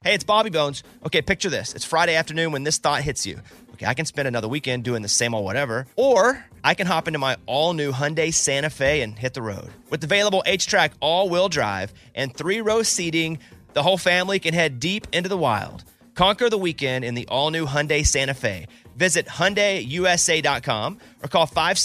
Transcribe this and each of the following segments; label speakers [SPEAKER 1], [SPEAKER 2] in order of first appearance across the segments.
[SPEAKER 1] Hey, it's Bobby Bones. Okay, picture this. It's Friday afternoon when this thought hits you. Okay, I can spend another weekend doing the same old whatever, or I can hop into my all-new Hyundai Santa Fe and hit the road. With available H-Track all-wheel drive and 3-row seating, the whole family can head deep into the wild. Conquer the weekend in the all-new Hyundai Santa Fe. Visit HyundaiUSA.com or call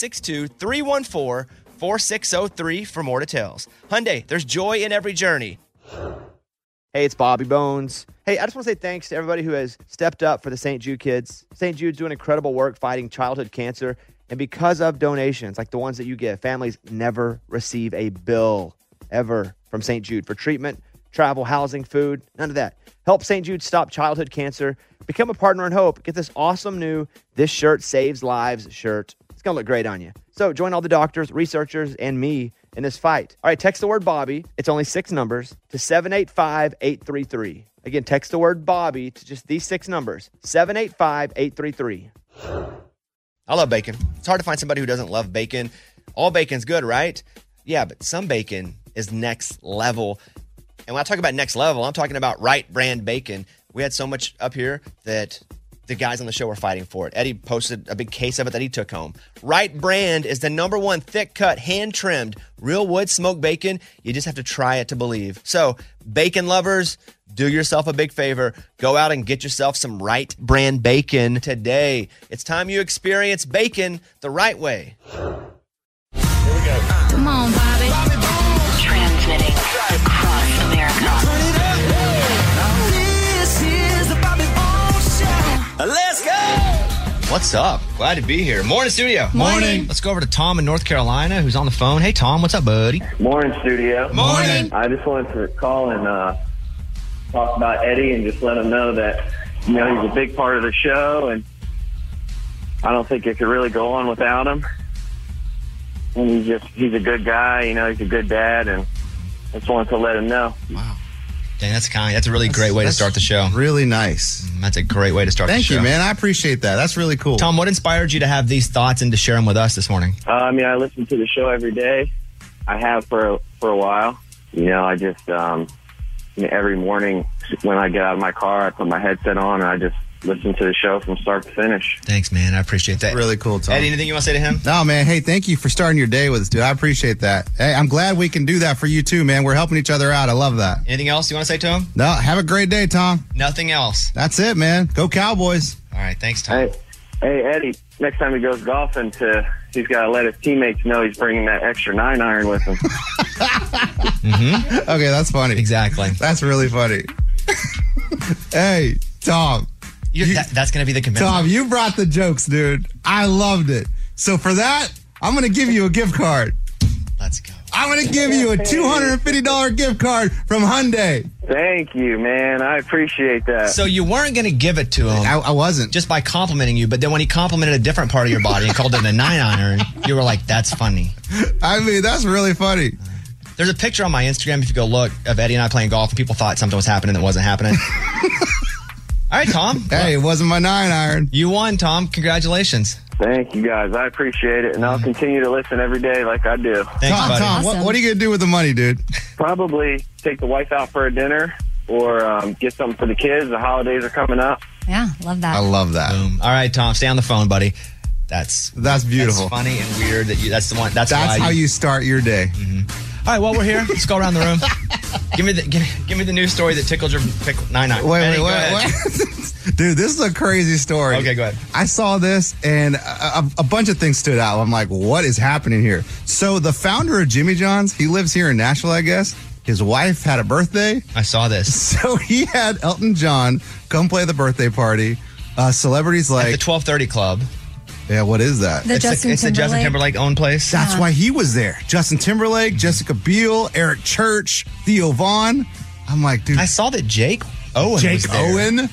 [SPEAKER 1] 562-314-4603 for more details. Hyundai, there's joy in every journey. Hey, it's Bobby Bones. Hey, I just want to say thanks to everybody who has stepped up for the St. Jude kids. St. Jude's doing incredible work fighting childhood cancer. And because of donations like the ones that you give, families never receive a bill ever from St. Jude for treatment, travel, housing, food, none of that. Help St. Jude stop childhood cancer. Become a partner in hope. Get this awesome new This Shirt Saves Lives shirt. It's going to look great on you. So join all the doctors, researchers, and me in this fight. All right, text the word Bobby. It's only 6 numbers to 785-833. Again, text the word Bobby to just these 6 numbers, 785-833. I love bacon. It's hard to find somebody who doesn't love bacon. All bacon's good, right? Yeah, but some bacon is next level. And when I talk about next level, I'm talking about Wright Brand bacon. We had so much up here that the guys on the show were fighting for it. Eddie posted a big case of it that he took home. Wright Brand is the #1 thick-cut, hand-trimmed, real wood smoked bacon. You just have to try it to believe. So, bacon lovers, do yourself a big favor. Go out and get yourself some Wright Brand bacon today. It's time you experience bacon the right way.
[SPEAKER 2] Here we go. Come on, Bobby. Transmitting across America. This is the Bobby Bones Show.
[SPEAKER 1] Let's go! What's up? Glad to be here. Morning, studio.
[SPEAKER 3] Morning.
[SPEAKER 1] Let's go over to Tom in North Carolina, who's on the phone. Hey, Tom, what's up, buddy?
[SPEAKER 4] Morning, studio.
[SPEAKER 1] Morning.
[SPEAKER 4] I just wanted to call and talk about Eddie and just let him know that, he's a big part of the show, and I don't think it could really go on without him. And he's a good guy, he's a good dad, and I just wanted to let him know.
[SPEAKER 1] Wow. Dang, that's kind. That's a really great way to start the show.
[SPEAKER 3] Really nice.
[SPEAKER 1] That's a great way to start the show.
[SPEAKER 3] Thank you, man. I appreciate that. That's really cool.
[SPEAKER 1] Tom, what inspired you to have these thoughts and to share them with us this morning?
[SPEAKER 4] I listen to the show every day. I have for a while. I just every morning when I get out of my car, I put my headset on and I just listen to the show from start to finish.
[SPEAKER 1] Thanks, man. I appreciate that.
[SPEAKER 3] Really cool, Tom.
[SPEAKER 1] Eddie, anything you want to say to him?
[SPEAKER 3] No, man. Hey, thank you for starting your day with us, dude. I appreciate that. Hey, I'm glad we can do that for you, too, man. We're helping each other out. I love that.
[SPEAKER 1] Anything else you want to say to him?
[SPEAKER 3] No, have a great day, Tom.
[SPEAKER 1] Nothing else.
[SPEAKER 3] That's it, man. Go Cowboys.
[SPEAKER 1] All right. Thanks, Tom.
[SPEAKER 4] Hey, Eddie, next time he goes golfing, he's got to let his teammates know he's bringing that extra 9-iron with him.
[SPEAKER 1] Mm-hmm.
[SPEAKER 3] Okay, that's funny.
[SPEAKER 1] Exactly.
[SPEAKER 3] That's really funny. Hey, Tom.
[SPEAKER 1] That's going to be the commitment.
[SPEAKER 3] Tom, you brought the jokes, dude. I loved it. So for that, I'm going to give you a gift card.
[SPEAKER 1] Let's go.
[SPEAKER 3] I'm going to give you a $250 gift card from Hyundai.
[SPEAKER 4] Thank you, man. I appreciate that.
[SPEAKER 1] So you weren't going to give it to him.
[SPEAKER 3] I wasn't.
[SPEAKER 1] Just by complimenting you, but then when he complimented a different part of your body and called it a 9-iron, you were like, that's funny.
[SPEAKER 3] I mean, that's really funny.
[SPEAKER 1] There's a picture on my Instagram, if you go look, of Eddie and I playing golf, and people thought something was happening that wasn't happening. All right, Tom.
[SPEAKER 3] Hey, it wasn't my 9-iron.
[SPEAKER 1] You won, Tom. Congratulations.
[SPEAKER 4] Thank you, guys. I appreciate it, and I'll continue to listen every day like I do.
[SPEAKER 1] Thanks,
[SPEAKER 3] Tom,
[SPEAKER 1] buddy.
[SPEAKER 3] Tom, what are you going to do with the money, dude?
[SPEAKER 4] Probably take the wife out for a dinner or get something for the kids. The holidays are coming up.
[SPEAKER 5] Yeah, love that.
[SPEAKER 3] I love that.
[SPEAKER 1] Boom. All right, Tom, stay on the phone, buddy. That's
[SPEAKER 3] beautiful.
[SPEAKER 1] That's funny and weird. That's the one. That's
[SPEAKER 3] how you start your day.
[SPEAKER 1] Mm-hmm. All right, well, we're here. Let's go around the room. Give me the news story that tickled your pick 9-9.
[SPEAKER 3] Wait. Dude, this is a crazy story.
[SPEAKER 1] Okay, go ahead.
[SPEAKER 3] I saw this, and a bunch of things stood out. I'm like, what is happening here? So the founder of Jimmy John's, he lives here in Nashville, I guess. His wife had a birthday.
[SPEAKER 1] I saw this.
[SPEAKER 3] So he had Elton John come play the birthday party. Celebrities like...
[SPEAKER 1] At the 1230 Club.
[SPEAKER 3] Yeah, what is that?
[SPEAKER 5] It's the
[SPEAKER 1] Justin Timberlake owned place.
[SPEAKER 3] That's why he was there. Justin Timberlake, Jessica Biel, Eric Church, Theo Vaughn. I'm like, dude.
[SPEAKER 1] I saw that Jake Owen was there.
[SPEAKER 3] Owen?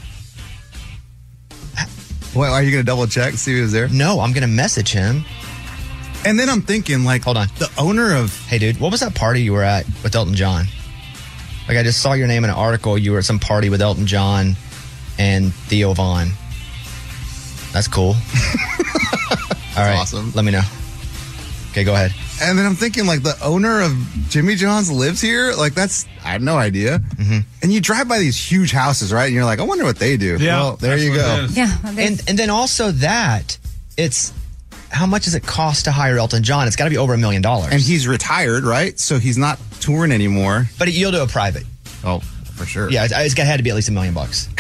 [SPEAKER 3] What, are you going to double check, see who was there?
[SPEAKER 1] No, I'm going to message him.
[SPEAKER 3] And then I'm thinking, like,
[SPEAKER 1] hold on.
[SPEAKER 3] The owner of...
[SPEAKER 1] Hey, dude, what was that party you were at with Elton John? Like, I just saw your name in an article. You were at some party with Elton John and Theo Vaughn. That's cool. All right.
[SPEAKER 3] Awesome.
[SPEAKER 1] Let me know. Okay, go ahead.
[SPEAKER 3] And then I'm thinking, like, the owner of Jimmy John's lives here? Like, I had no idea. Mm-hmm. And you drive by these huge houses, right? And you're like, I wonder what they do.
[SPEAKER 5] Yeah,
[SPEAKER 3] well, there you go.
[SPEAKER 6] Yeah.
[SPEAKER 1] And then also that, it's, how much does it cost to hire Elton John? It's got to be over $1 million.
[SPEAKER 3] And he's retired, right? So he's not touring anymore.
[SPEAKER 1] But you'll do a private.
[SPEAKER 3] Oh, for sure.
[SPEAKER 1] Yeah, it's had to be at least $1 million.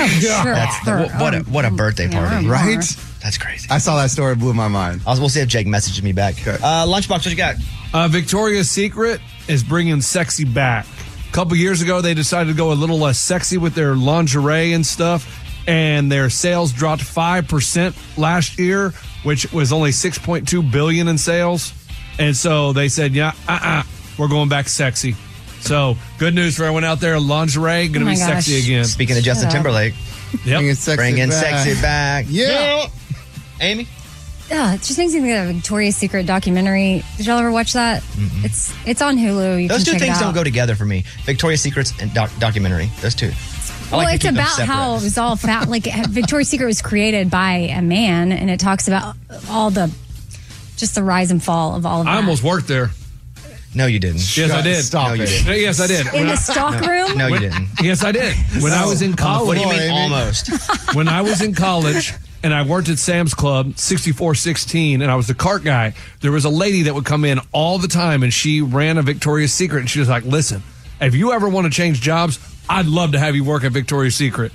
[SPEAKER 6] Sure.
[SPEAKER 1] What a birthday party.
[SPEAKER 3] Right?
[SPEAKER 1] That's crazy.
[SPEAKER 3] I saw that story, blew my mind.
[SPEAKER 1] We'll see if Jake messages me back.
[SPEAKER 3] Okay.
[SPEAKER 1] Lunchbox, what you got?
[SPEAKER 5] Victoria's Secret is bringing sexy back. A couple years ago, they decided to go a little less sexy with their lingerie and stuff, and their sales dropped 5% last year, which was only $6.2 billion in sales. And so they said, we're going back sexy. So good news for everyone out there. Lingerie going to be sexy again.
[SPEAKER 1] Speaking of Justin Timberlake,
[SPEAKER 5] Yep.
[SPEAKER 3] Bringing
[SPEAKER 1] sexy back.
[SPEAKER 3] Yeah.
[SPEAKER 1] Amy?
[SPEAKER 6] Yeah, it just makes me think of the Victoria's Secret documentary. Did y'all ever watch that? Mm-mm. It's on Hulu. You
[SPEAKER 1] Those
[SPEAKER 6] can
[SPEAKER 1] two
[SPEAKER 6] check
[SPEAKER 1] things
[SPEAKER 6] it out.
[SPEAKER 1] don't go together for me. Victoria's Secrets and documentary. Those two.
[SPEAKER 6] Well, it's about how it was all like Victoria's Secret was created by a man, and it talks about all the rise and fall of all of that.
[SPEAKER 5] I almost worked there.
[SPEAKER 1] No, you didn't.
[SPEAKER 5] Yes, I did.
[SPEAKER 3] Stop
[SPEAKER 1] No, you
[SPEAKER 3] it.
[SPEAKER 1] didn't.
[SPEAKER 5] Yes, I did.
[SPEAKER 6] In the stock room?
[SPEAKER 1] No, you didn't.
[SPEAKER 5] Yes, I did. When I was in college.
[SPEAKER 1] What do you mean
[SPEAKER 3] Amy.
[SPEAKER 1] almost?
[SPEAKER 5] When I was in college and I worked at Sam's Club 6416 and I was the cart guy, there was a lady that would come in all the time and she ran a Victoria's Secret and she was like, listen, if you ever want to change jobs, I'd love to have you work at Victoria's Secret.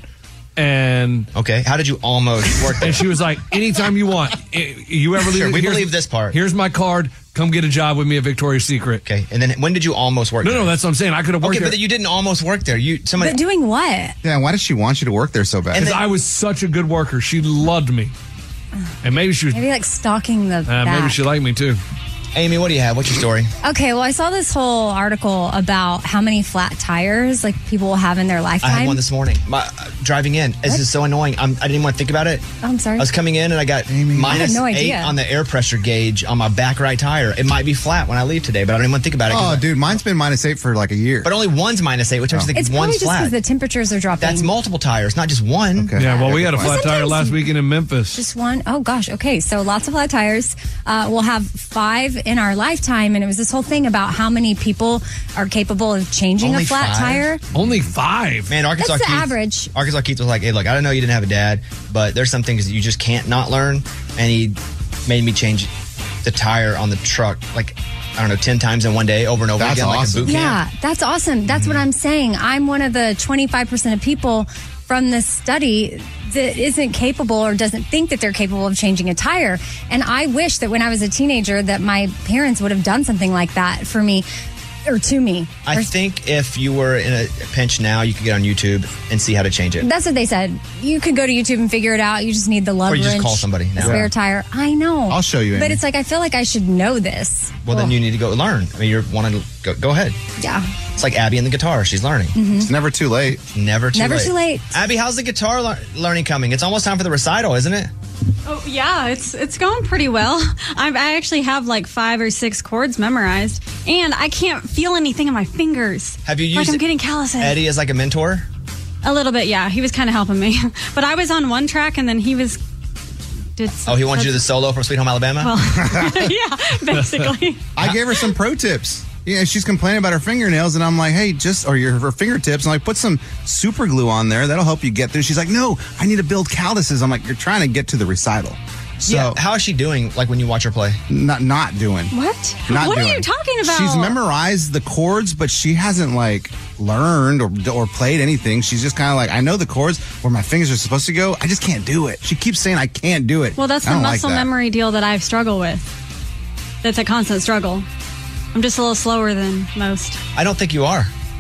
[SPEAKER 5] And
[SPEAKER 1] Okay, how did you almost work there?
[SPEAKER 5] and she was like, anytime you want. You ever
[SPEAKER 1] Sure, we
[SPEAKER 5] here's-
[SPEAKER 1] believe this part.
[SPEAKER 5] Here's my card. Come get a job with me at Victoria's Secret.
[SPEAKER 1] Okay, and then when did you almost work there?
[SPEAKER 5] No, that's what I'm saying. I could have worked
[SPEAKER 1] Okay,
[SPEAKER 5] there.
[SPEAKER 1] but you didn't almost work there. Somebody.
[SPEAKER 6] But doing what?
[SPEAKER 3] Yeah, why does she want you to work there so bad?
[SPEAKER 5] Because I was such a good worker. She loved me. And maybe she was.
[SPEAKER 6] Maybe like stalking the back.
[SPEAKER 5] Maybe she liked me too.
[SPEAKER 1] Amy, what do you have? What's your story?
[SPEAKER 6] Okay, well, I saw this whole article about how many flat tires like people will have in their
[SPEAKER 1] I
[SPEAKER 6] lifetime.
[SPEAKER 1] had one this morning. Driving in. This is so annoying. I didn't even want to think about it.
[SPEAKER 6] Oh, I'm sorry.
[SPEAKER 1] I was coming in and I got
[SPEAKER 6] I had
[SPEAKER 1] minus
[SPEAKER 6] no
[SPEAKER 1] 8
[SPEAKER 6] idea.
[SPEAKER 1] on the air pressure gauge on my back right tire. It might be flat when I leave today, but I don't even want to think about it. 'cause
[SPEAKER 3] Oh, dude, mine's been -8 for like a year.
[SPEAKER 1] But only one's minus 8, which makes
[SPEAKER 6] It's probably
[SPEAKER 1] one's
[SPEAKER 6] just because
[SPEAKER 1] flat.
[SPEAKER 6] the temperatures are dropping.
[SPEAKER 1] That's multiple tires, not just one.
[SPEAKER 3] Okay.
[SPEAKER 5] Yeah, well, we had a flat tire
[SPEAKER 6] Sometimes-
[SPEAKER 5] last weekend in Memphis.
[SPEAKER 6] Just one? Oh, gosh. Okay, so lots of flat tires. We'll have 5 in our lifetime, and it was this whole thing about how many people are capable of changing
[SPEAKER 1] Only
[SPEAKER 6] a flat
[SPEAKER 1] 5?
[SPEAKER 6] tire.
[SPEAKER 5] Only 5.
[SPEAKER 1] Man, Arkansas
[SPEAKER 6] That's the
[SPEAKER 1] Keith,
[SPEAKER 6] average.
[SPEAKER 1] Arkansas Keith was like, hey, look, I don't know you didn't have a dad, but there's some things that you just can't not learn. And he made me change the tire on the truck, like, I don't know, 10 times in one day over and over
[SPEAKER 3] That's
[SPEAKER 1] again,
[SPEAKER 3] awesome.
[SPEAKER 1] like a boot camp.
[SPEAKER 6] Yeah, that's awesome. That's what I'm saying. I'm one of the 25% of people from this study that isn't capable or doesn't think that they're capable of changing a tire. And I wish that when I was a teenager that my parents would have done something like that for me or to me.
[SPEAKER 1] I think if you were in a pinch now, you could get on YouTube and see how to change it.
[SPEAKER 6] That's what they said. You could go to YouTube and figure it out. You just need the love
[SPEAKER 1] Or you just
[SPEAKER 6] wrench,
[SPEAKER 1] call somebody now.
[SPEAKER 6] spare
[SPEAKER 1] Yeah.
[SPEAKER 6] tire. I know.
[SPEAKER 3] I'll show you,
[SPEAKER 6] But
[SPEAKER 3] Amy.
[SPEAKER 6] it's like I feel like I should know this.
[SPEAKER 1] Well, then you need to go learn. I mean, you're wanting to go ahead.
[SPEAKER 6] Yeah.
[SPEAKER 1] It's like Abby and the guitar. She's learning.
[SPEAKER 3] It's never too late.
[SPEAKER 1] Never too
[SPEAKER 6] Never
[SPEAKER 1] late.
[SPEAKER 6] too late.
[SPEAKER 1] Abby, how's the guitar learning coming? It's almost time for the recital, isn't it?
[SPEAKER 7] Oh yeah, it's going pretty well. I actually have like 5 or 6 chords memorized, and I can't feel anything in my fingers.
[SPEAKER 1] Have you
[SPEAKER 7] like
[SPEAKER 1] used
[SPEAKER 7] I'm getting calluses?
[SPEAKER 1] Eddie as like a mentor?
[SPEAKER 7] A little bit, yeah. He was kind of helping me, but I was on one track, and then he was did.
[SPEAKER 1] Oh, he wanted you to do the solo from Sweet Home Alabama?
[SPEAKER 7] Well, yeah, basically.
[SPEAKER 3] I gave her some pro tips. Yeah, she's complaining about her fingernails, and I'm like, hey, her fingertips. I'm like, put some super glue on there. That'll help you get through. She's like, no, I need to build calluses. I'm like, you're trying to get to the recital. So,
[SPEAKER 1] Yeah. How is she doing, like, when you watch her play?
[SPEAKER 3] not doing.
[SPEAKER 7] What?
[SPEAKER 3] Not
[SPEAKER 7] What are
[SPEAKER 3] doing.
[SPEAKER 7] you talking about?
[SPEAKER 3] She's memorized the chords, but she hasn't like learned or played anything. She's just kind of like, I know the chords where my fingers are supposed to go. I just can't do it. She keeps saying I can't do it.
[SPEAKER 7] Well, that's
[SPEAKER 3] I
[SPEAKER 7] the
[SPEAKER 3] don't like
[SPEAKER 7] muscle
[SPEAKER 3] that.
[SPEAKER 7] memory deal that I struggle with. That's a constant struggle. I'm just a little slower than most.
[SPEAKER 1] I don't think you are.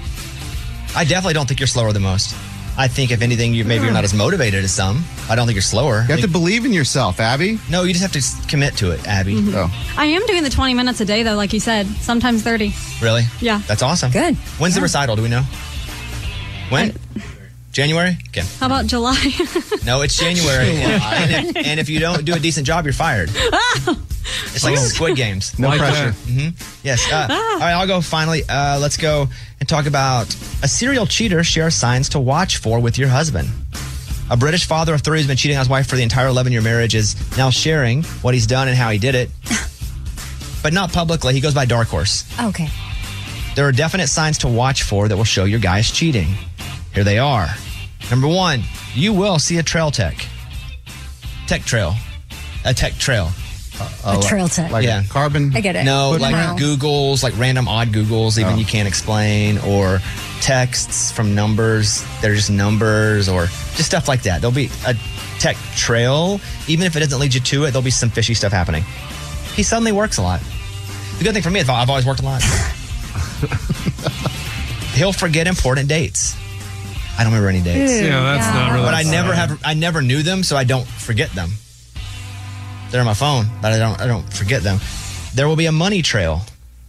[SPEAKER 1] I definitely don't think you're slower than most. I think, if anything, maybe you're not as motivated as some. I don't think you're slower.
[SPEAKER 3] You have to believe in yourself, Abby.
[SPEAKER 1] No, you just have to commit to it, Abby.
[SPEAKER 3] Oh.
[SPEAKER 7] I am doing the 20 minutes a day, though, like you said. Sometimes 30.
[SPEAKER 1] Really?
[SPEAKER 7] Yeah.
[SPEAKER 1] That's awesome.
[SPEAKER 6] Good.
[SPEAKER 1] When's the recital? Do we know? When? January? Okay.
[SPEAKER 7] How about July?
[SPEAKER 1] No, it's January. and if you don't do a decent job, you're fired. It's like Squid Games.
[SPEAKER 3] No
[SPEAKER 5] Like
[SPEAKER 3] pressure.
[SPEAKER 5] that.
[SPEAKER 1] Yes. All right, I'll go finally. Let's go and talk about a serial cheater shares signs to watch for with your husband. A British father of 3 who's been cheating on his wife for the entire 11-year marriage is now sharing what he's done and how he did it. but not publicly. He goes by Dark Horse.
[SPEAKER 6] Okay.
[SPEAKER 1] There are definite signs to watch for that will show your guy is cheating. Here they are. Number 1, you will see a trail tech. Tech trail. A tech trail.
[SPEAKER 6] A trail tech.
[SPEAKER 3] Like
[SPEAKER 1] Yeah.
[SPEAKER 3] a carbon.
[SPEAKER 6] I get it.
[SPEAKER 1] No,
[SPEAKER 6] Wow.
[SPEAKER 1] like Googles, like random odd Googles, even you can't explain, or texts from numbers. They're just numbers, or just stuff like that. There'll be a tech trail. Even if it doesn't lead you to it, there'll be some fishy stuff happening. He suddenly works a lot. The good thing for me is I've always worked a lot. He'll forget important dates. I don't remember any dates.
[SPEAKER 5] Yeah, that's not really.
[SPEAKER 1] But I never knew them, so I don't forget them. They're on my phone, but I don't forget them. There will be a money trail,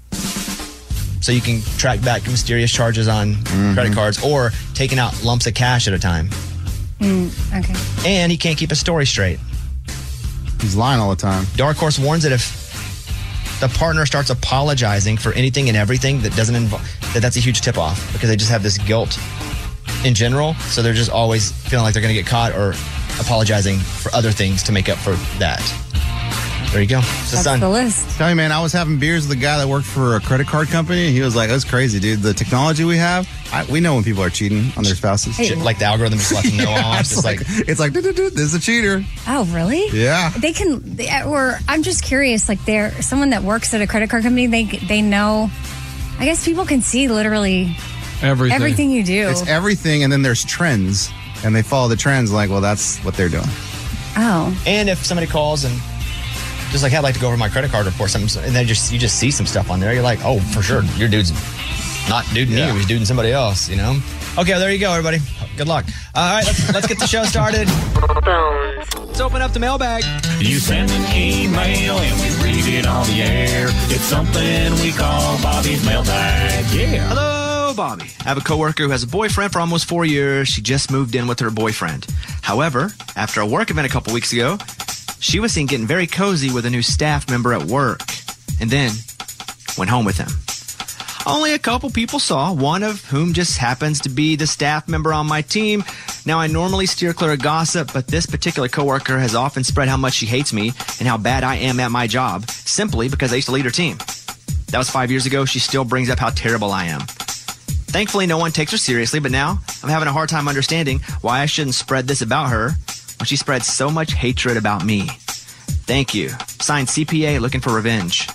[SPEAKER 1] so you can track back mysterious charges on credit cards or taking out lumps of cash at a time.
[SPEAKER 6] Okay.
[SPEAKER 1] And he can't keep a story straight.
[SPEAKER 3] He's lying all the time.
[SPEAKER 1] Dark Horse warns that if the partner starts apologizing for anything and everything that doesn't involve, that's a huge tip off, because they just have this guilt in general. So they're just always feeling like they're going to get caught or apologizing for other things to make up for that. There you go. It's the
[SPEAKER 6] That's
[SPEAKER 1] sun.
[SPEAKER 6] the list.
[SPEAKER 3] Tell you, man, I was having beers with a guy that worked for a credit card company. He was like, that's crazy, dude. The technology we have, we know when people are cheating on their spouses.
[SPEAKER 6] Hey.
[SPEAKER 1] Like the algorithm just lets them know. It's just like,
[SPEAKER 3] It's like, this is a cheater.
[SPEAKER 6] Oh, really?
[SPEAKER 3] Yeah.
[SPEAKER 6] They can, or I'm just curious, like they're someone that works at a credit card company, they know, I guess people can see literally everything you do.
[SPEAKER 3] It's everything, and then there's trends, and they follow the trends like, well, that's what they're doing.
[SPEAKER 6] Oh.
[SPEAKER 1] and if somebody calls and just like, hey, I'd like to go over my credit card report, something, and then you just see some stuff on there, you're like, oh, for sure, your dude's not duding you, he's duding somebody else, you know? Okay, well, there you go, everybody. Good luck. All right, let's get the show started. Let's open up the mailbag.
[SPEAKER 8] You send an email and we read it on the air. It's something we call Bobby's mailbag. Yeah.
[SPEAKER 1] Hello, Bobby. I have a coworker who has a boyfriend for almost 4 years. She just moved in with her boyfriend. However, after a work event a couple weeks ago, she was seen getting very cozy with a new staff member at work, and then went home with him. Only a couple people saw, one of whom just happens to be the staff member on my team. Now, I normally steer clear of gossip, but this particular coworker has often spread how much she hates me and how bad I am at my job, simply because I used to lead her team. That was 5 years ago. She still brings up how terrible I am. Thankfully, no one takes her seriously, but now I'm having a hard time understanding why I shouldn't spread this about her when she spreads so much hatred about me. Thank you. Signed, CPA, looking for revenge.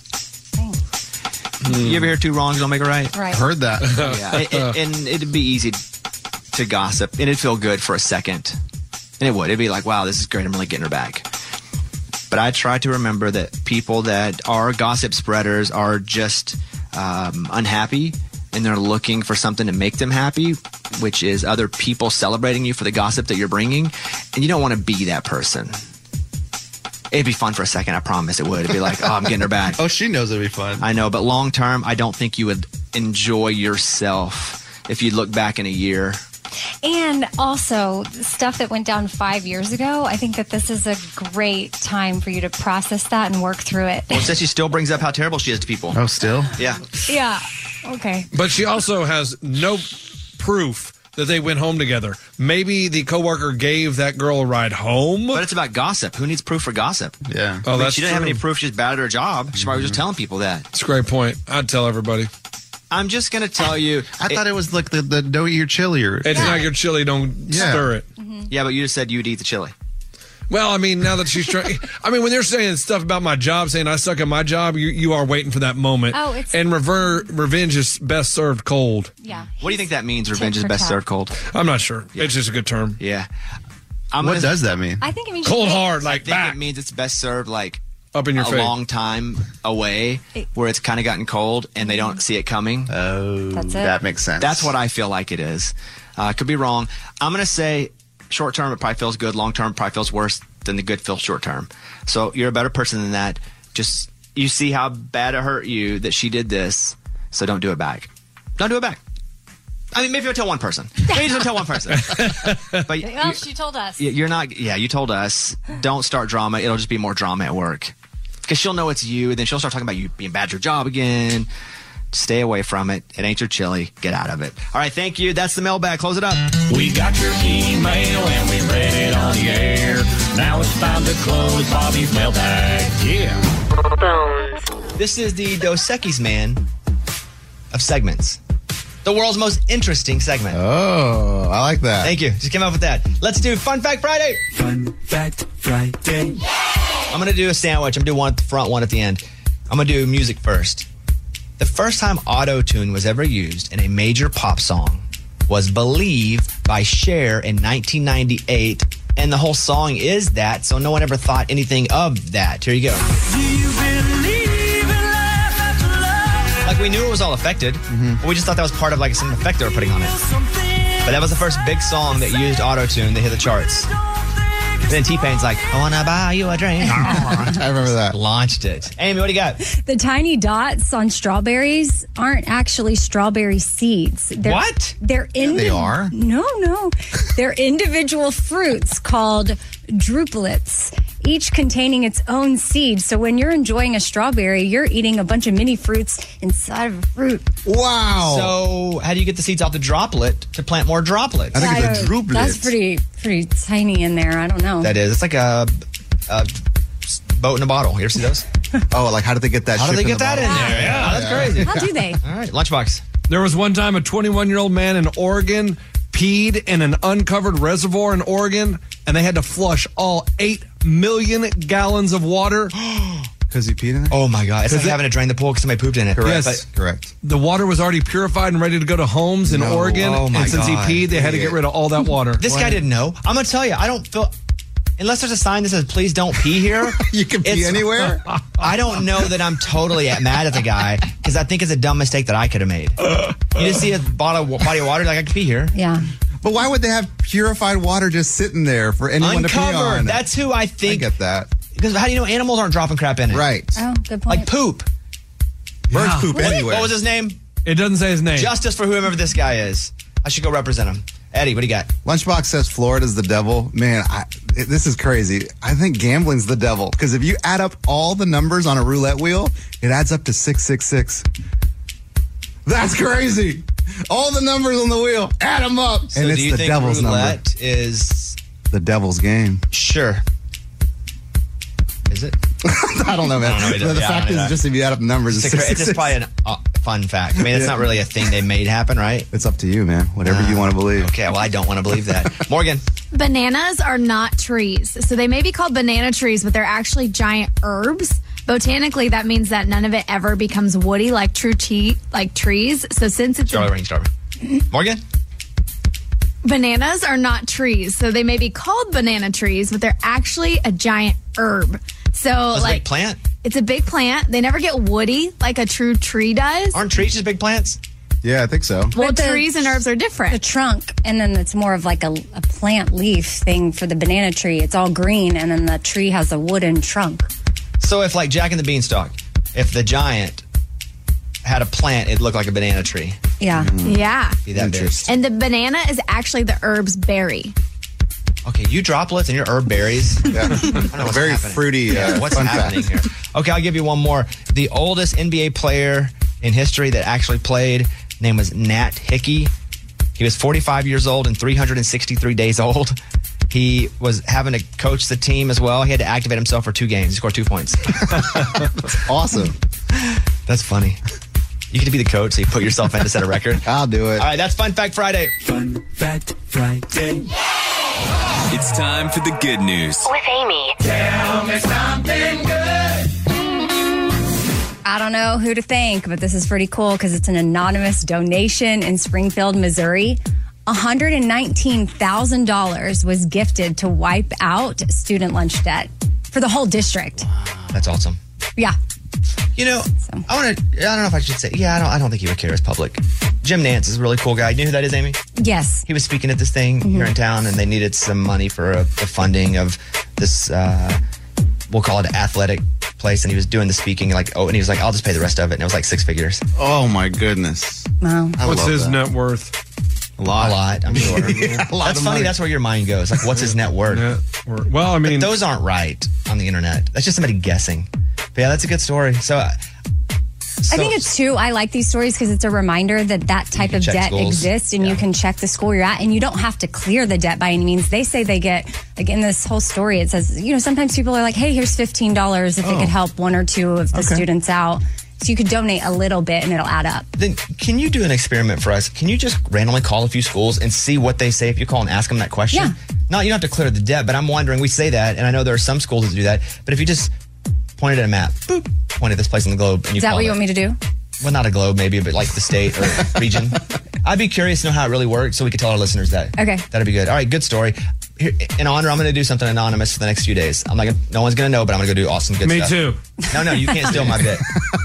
[SPEAKER 1] You ever hear two wrongs don't make a right?
[SPEAKER 6] Right.
[SPEAKER 3] Heard that.
[SPEAKER 1] Yeah. And it'd be easy to gossip, and it'd feel good for a second. And it would. It'd be like, wow, this is great. I'm really getting her back. But I try to remember that people that are gossip spreaders are just unhappy, and they're looking for something to make them happy, which is other people celebrating you for the gossip that you're bringing. And you don't want to be that person. It'd be fun for a second, I promise it would. It'd be like, oh, I'm getting her back.
[SPEAKER 3] Oh, she knows it'd be fun.
[SPEAKER 1] I know, but long term, I don't think you would enjoy yourself if you look back in a year.
[SPEAKER 6] And also, stuff that went down 5 years ago, I think that this is a great time for you to process that and work through it.
[SPEAKER 1] Well, since she still brings up how terrible she is to people.
[SPEAKER 3] Oh, still?
[SPEAKER 1] Yeah.
[SPEAKER 6] Yeah. Okay.
[SPEAKER 5] But she also has no proof that they went home together. Maybe the coworker gave that girl a ride home.
[SPEAKER 1] But it's about gossip. Who needs proof for gossip?
[SPEAKER 3] Yeah.
[SPEAKER 5] Oh, that's
[SPEAKER 1] She didn't have
[SPEAKER 5] true.
[SPEAKER 1] any proof she's bad at her job. She probably was just telling people that.
[SPEAKER 5] That's a great point. I'd tell everybody.
[SPEAKER 1] I'm just going to tell you.
[SPEAKER 3] I thought it was like the don't eat your chili or
[SPEAKER 5] It's not your chili, don't stir it.
[SPEAKER 1] Yeah, but you just said you'd eat the chili.
[SPEAKER 5] Well, I mean, now that she's trying, I mean, when they're saying stuff about my job, saying I suck at my job, you are waiting for that moment.
[SPEAKER 6] Oh, it's-
[SPEAKER 5] and revenge is best served cold.
[SPEAKER 6] Yeah.
[SPEAKER 1] What do you think that means?
[SPEAKER 6] Tit
[SPEAKER 1] Revenge is
[SPEAKER 6] for
[SPEAKER 1] best
[SPEAKER 6] tat.
[SPEAKER 1] served cold.
[SPEAKER 5] I'm not sure. It's just a good term.
[SPEAKER 1] Yeah.
[SPEAKER 3] What does that mean?
[SPEAKER 6] I think it means
[SPEAKER 5] Cold hard,
[SPEAKER 1] I
[SPEAKER 5] like
[SPEAKER 1] think
[SPEAKER 5] back
[SPEAKER 1] it means it's best served like
[SPEAKER 5] up in your
[SPEAKER 1] a
[SPEAKER 5] face.
[SPEAKER 1] long time away, where it's kind of gotten cold and they don't see it coming.
[SPEAKER 3] Oh,
[SPEAKER 6] That's it.
[SPEAKER 3] that makes sense.
[SPEAKER 1] That's what I feel like it is. Could be wrong. I'm going to say short term, it probably feels good. Long term, probably feels worse than the good feels short term. So you're a better person than that. Just, you see how bad it hurt you that she did this. So don't do it back. Don't do it back. I mean, maybe you'll tell one person. Maybe just don't tell one person. But
[SPEAKER 6] Well, she told us.
[SPEAKER 1] you're not, yeah, you told us. Don't start drama. It'll just be more drama at work. Because she'll know it's you. Then she'll start talking about you being bad at your job again. Stay away from it. It ain't your chili. Get out of it. All right, thank you. That's the mailbag. Close it up.
[SPEAKER 8] We got your email and we read it on the air. Now it's time to close Bobby's mailbag. Yeah.
[SPEAKER 1] This is the Dos Equis man of segments. The world's most interesting segment.
[SPEAKER 3] Oh, I like that.
[SPEAKER 1] Thank you. Just came up with that. Let's do Fun Fact Friday.
[SPEAKER 2] Fun Fact Friday.
[SPEAKER 1] I'm going to do a sandwich. I'm going to do one at the front, one at the end. I'm going to do music first. The first time auto-tune was ever used in a major pop song was Believe by Cher in 1998. And the whole song is that, so no one ever thought anything of that. Here you go.
[SPEAKER 2] Do you believe in life after love?
[SPEAKER 1] Like, we knew it was all affected, but we just thought that was part of like some effect they were putting on it. But that was the first big song that used auto-tune that hit the charts. Then T-Pain's like, I want to buy you a drink.
[SPEAKER 3] I remember that.
[SPEAKER 1] Launched it. Amy, what do you got?
[SPEAKER 6] The tiny dots on strawberries aren't actually strawberry seeds.
[SPEAKER 1] What?
[SPEAKER 6] They're
[SPEAKER 3] they are?
[SPEAKER 6] No. They're individual fruits called druplets, each containing its own seed. So when you're enjoying a strawberry, you're eating a bunch of mini fruits inside of a fruit.
[SPEAKER 3] Wow.
[SPEAKER 1] So how do you get the seeds off the droplet to plant more droplets?
[SPEAKER 3] I think it's a druplet.
[SPEAKER 6] That's pretty tiny in there. I don't know.
[SPEAKER 1] That is. It's like a boat in a bottle. You ever see those?
[SPEAKER 3] Oh, like how did they get that?
[SPEAKER 1] How do they
[SPEAKER 3] ship
[SPEAKER 1] get that in
[SPEAKER 3] bottle?
[SPEAKER 1] there? Yeah, that's crazy.
[SPEAKER 6] How do they?
[SPEAKER 1] All right, Lunchbox.
[SPEAKER 5] There was one time a 21-year-old man in Oregon peed in an uncovered reservoir in Oregon, and they had to flush all 8 million gallons of water.
[SPEAKER 3] Because he peed in it?
[SPEAKER 1] Oh my God! It's like having to drain the pool because somebody pooped in it.
[SPEAKER 3] Correct.
[SPEAKER 5] Yes.
[SPEAKER 3] Correct.
[SPEAKER 5] The water was already purified and ready to go to homes in
[SPEAKER 3] No.
[SPEAKER 5] Oregon,
[SPEAKER 1] Oh, my
[SPEAKER 5] and since
[SPEAKER 1] God.
[SPEAKER 5] he peed, they had to get rid of all that water.
[SPEAKER 1] This guy didn't know. I'm gonna tell you, I don't feel. Unless there's a sign that says "Please don't pee here,"
[SPEAKER 3] You can pee
[SPEAKER 1] it's-
[SPEAKER 3] anywhere?
[SPEAKER 1] I don't know that I'm totally mad at the guy because I think it's a dumb mistake that I could have made. You just see a body of water, like I can pee here.
[SPEAKER 6] Yeah.
[SPEAKER 3] But why would they have purified water just sitting there for anyone to pee on?
[SPEAKER 1] Uncovered. That's who I
[SPEAKER 3] I
[SPEAKER 1] think.
[SPEAKER 3] get that.
[SPEAKER 1] Because how do you know animals aren't dropping crap in it?
[SPEAKER 3] Right.
[SPEAKER 6] Oh, good point.
[SPEAKER 1] Like poop.
[SPEAKER 3] Birds poop anywhere.
[SPEAKER 1] What was his name?
[SPEAKER 5] It doesn't say his name.
[SPEAKER 1] Justice for whoever this guy is. I should go represent him. Eddie, what do you got?
[SPEAKER 3] Lunchbox says Florida's the devil. Man, this is crazy. I think gambling's the devil because if you add up all the numbers on a roulette wheel, it adds up to 666. That's crazy. All the numbers on the wheel, add them up,
[SPEAKER 1] So
[SPEAKER 3] and
[SPEAKER 1] do
[SPEAKER 3] it's
[SPEAKER 1] you
[SPEAKER 3] the
[SPEAKER 1] think
[SPEAKER 3] devil's number.
[SPEAKER 1] roulette is
[SPEAKER 3] The devil's game.
[SPEAKER 1] sure? Is it?
[SPEAKER 3] I don't know, man.
[SPEAKER 1] I don't know either.
[SPEAKER 3] The
[SPEAKER 1] Yeah, I
[SPEAKER 3] fact
[SPEAKER 1] don't know
[SPEAKER 3] is, just if you add up the numbers, it's
[SPEAKER 1] It's just
[SPEAKER 3] 666.
[SPEAKER 1] probably a fun fact. I mean, it's not really a thing they made happen, right?
[SPEAKER 3] It's up to you, man. Whatever you want to believe.
[SPEAKER 1] Okay, well, I don't want to believe that. Morgan.
[SPEAKER 9] Bananas are not trees. So they may be called banana trees, but they're actually giant herbs. Botanically, that means that none of it ever becomes woody like trees. So since it's
[SPEAKER 1] Charlie Rain Starver. Morgan?
[SPEAKER 9] bananas are not trees. So they may be called banana trees, but they're actually a giant herb. So
[SPEAKER 1] That's a
[SPEAKER 9] like
[SPEAKER 1] big plant.
[SPEAKER 9] it's a big plant. They never get woody like a true tree does.
[SPEAKER 1] Aren't trees just big plants?
[SPEAKER 3] Yeah, I think so.
[SPEAKER 9] Well,
[SPEAKER 6] But the-
[SPEAKER 9] trees and herbs are
[SPEAKER 6] The
[SPEAKER 9] different.
[SPEAKER 6] trunk, and then it's more of like a plant leaf thing for the banana tree. It's all green, and then the tree has a wooden trunk.
[SPEAKER 1] So if like Jack and the Beanstalk, if the giant had a plant, it'd look like a banana tree.
[SPEAKER 6] Yeah.
[SPEAKER 9] Yeah.
[SPEAKER 1] Be that big.
[SPEAKER 3] Interesting.
[SPEAKER 9] And the banana is actually the herb's berry.
[SPEAKER 1] Okay, you droplets and your herb berries.
[SPEAKER 3] Yeah.
[SPEAKER 1] I don't know what's
[SPEAKER 3] Very
[SPEAKER 1] happening.
[SPEAKER 3] fruity.
[SPEAKER 1] What's
[SPEAKER 3] fun
[SPEAKER 1] happening
[SPEAKER 3] fact.
[SPEAKER 1] here? Okay, I'll give you one more. The oldest NBA player in history that actually played, name was Nat Hickey. He was 45 years old and 363 days old. He was having to coach the team as well. He had to activate himself for 2 games. He scored 2 points.
[SPEAKER 3] Awesome.
[SPEAKER 1] That's funny. You get to be the coach, so you put yourself in to set a record.
[SPEAKER 3] I'll do it.
[SPEAKER 1] All right, that's Fun Fact Friday.
[SPEAKER 2] Fun Fact Friday.
[SPEAKER 10] It's time for the good news.
[SPEAKER 2] With Amy. Tell me something good.
[SPEAKER 6] I don't know who to thank, but this is pretty cool because it's an anonymous donation in Springfield, Missouri. $119,000 was gifted to wipe out student lunch debt for the whole district.
[SPEAKER 1] That's awesome.
[SPEAKER 6] Yeah.
[SPEAKER 1] You know, I don't know if I should say, I don't think he would care as public. Jim Nance is a really cool guy. You know who that is, Amy?
[SPEAKER 6] Yes.
[SPEAKER 1] He was speaking at this thing here in town, and they needed some money for the funding of this, we'll call it athletic place, and he was doing the speaking, and he was like, I'll just pay the rest of it, and it was like 6 figures.
[SPEAKER 3] Oh, my goodness.
[SPEAKER 6] Wow.
[SPEAKER 3] I
[SPEAKER 5] What's
[SPEAKER 3] love
[SPEAKER 5] his
[SPEAKER 3] that.
[SPEAKER 5] net worth?
[SPEAKER 3] A lot.
[SPEAKER 1] A lot, I'm sure.
[SPEAKER 3] Yeah, a lot
[SPEAKER 1] That's
[SPEAKER 3] of
[SPEAKER 1] funny.
[SPEAKER 3] money.
[SPEAKER 1] That's where your mind goes. Like, what's his net worth?
[SPEAKER 5] Well, I mean,
[SPEAKER 1] Those aren't right on the internet. That's just somebody guessing. But yeah, that's a good story. So
[SPEAKER 6] I think it's too, I like these stories because it's a reminder that type of
[SPEAKER 1] check
[SPEAKER 6] debt
[SPEAKER 1] schools.
[SPEAKER 6] exists and you can check the school you're at and you don't have to clear the debt by any means. They say they get, like in this whole story, it says, sometimes people are like, hey, here's $15 if it could help one or two of the students out. So you could donate a little bit and it'll add up.
[SPEAKER 1] Then can you do an experiment for us? Can you just randomly call a few schools and see what they say if you call and ask them that question?
[SPEAKER 6] Yeah.
[SPEAKER 1] No, you don't have to clear the debt, but I'm wondering, we say that, and I know there are some schools that do that, but if you just pointed at a map, boop, point at this place on the globe, and you
[SPEAKER 6] Is that
[SPEAKER 1] call
[SPEAKER 6] what you
[SPEAKER 1] it.
[SPEAKER 6] want me to do?
[SPEAKER 1] Well, not a globe, maybe, but like the state or region. I'd be curious to know how it really works so we could tell our listeners that.
[SPEAKER 6] Okay.
[SPEAKER 1] That'd be good. All right, good story. Here, in honor, I'm going to do something anonymous for the next few days. I'm like, no one's going to know, but I'm going to go do awesome good
[SPEAKER 5] Me
[SPEAKER 1] stuff.
[SPEAKER 5] too.
[SPEAKER 1] No, you can't steal my bit.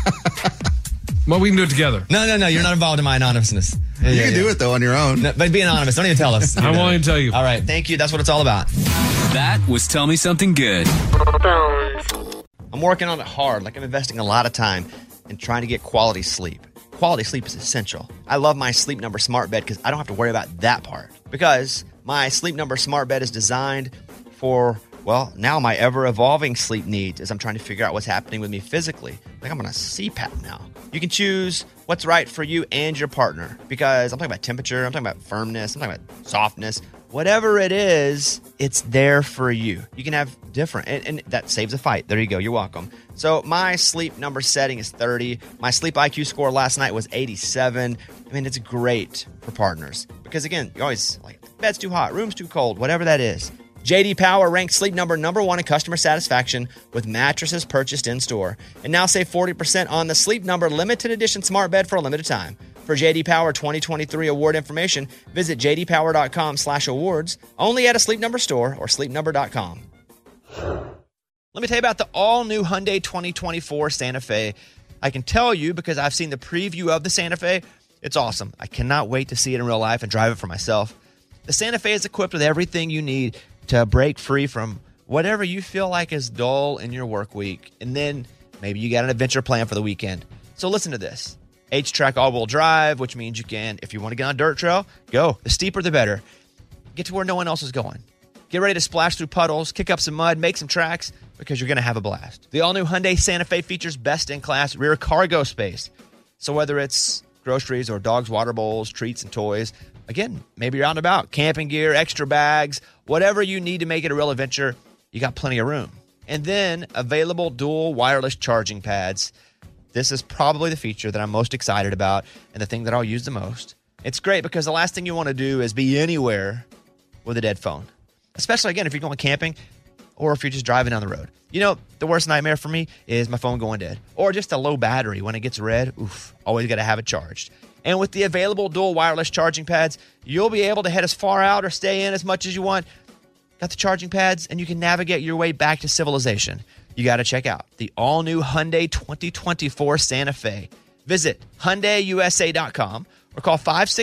[SPEAKER 5] Well, we can do it together.
[SPEAKER 1] No, you're not involved in my anonymousness.
[SPEAKER 3] You can do it, though, on your own.
[SPEAKER 1] No, but be anonymous. Don't even tell us.
[SPEAKER 5] I won't even tell you.
[SPEAKER 1] All right, thank you. That's what it's all about.
[SPEAKER 10] That was Tell Me Something Good.
[SPEAKER 1] I'm working on it hard. Like I'm investing a lot of time in trying to get quality sleep. Quality sleep is essential. I love my Sleep Number smart bed because I don't have to worry about that part. Because my Sleep Number smart bed is designed for, well, now my ever-evolving sleep needs as I'm trying to figure out what's happening with me physically. Like I'm on a CPAP now. You can choose what's right for you and your partner because I'm talking about temperature, I'm talking about firmness, I'm talking about softness. Whatever it is, it's there for you. You can have different, and that saves a fight. There you go. You're welcome. So my Sleep Number setting is 30. My Sleep IQ score last night was 87. I mean, it's great for partners because, again, you always like, bed's too hot, room's too cold, whatever that is. J.D. Power ranked Sleep Number number 1 in customer satisfaction with mattresses purchased in-store. And now save 40% on the Sleep Number limited edition smart bed for a limited time. For J.D. Power 2023 award information, visit jdpower.com/awards, only at a Sleep Number store or sleepnumber.com. Let me tell you about the all-new Hyundai 2024 Santa Fe. I can tell you because I've seen the preview of the Santa Fe. It's awesome. I cannot wait to see it in real life and drive it for myself. The Santa Fe is equipped with everything you need to break free from whatever you feel like is dull in your work week. And then maybe you got an adventure plan for the weekend. So listen to this. H-Track all-wheel drive, which means you can, if you want to get on a dirt trail, go. The steeper, the better. Get to where no one else is going. Get ready to splash through puddles, kick up some mud, make some tracks, because you're going to have a blast. The all-new Hyundai Santa Fe features best-in-class rear cargo space. So whether it's groceries or dogs' water bowls, treats, and toys, again, maybe you're out and about, camping gear, extra bags, whatever you need to make it a real adventure, you got plenty of room. And then available dual wireless charging pads. This is probably the feature that I'm most excited about and the thing that I'll use the most. It's great because the last thing you want to do is be anywhere with a dead phone. Especially, again, if you're going camping or if you're just driving down the road. You know, the worst nightmare for me is my phone going dead. Or just a low battery when it gets red. Oof, always got to have it charged. And with the available dual wireless charging pads, you'll be able to head as far out or stay in as much as you want. Got the charging pads, and you can navigate your way back to civilization. You got to check out the all-new Hyundai 2024 Santa Fe. Visit HyundaiUSA.com or call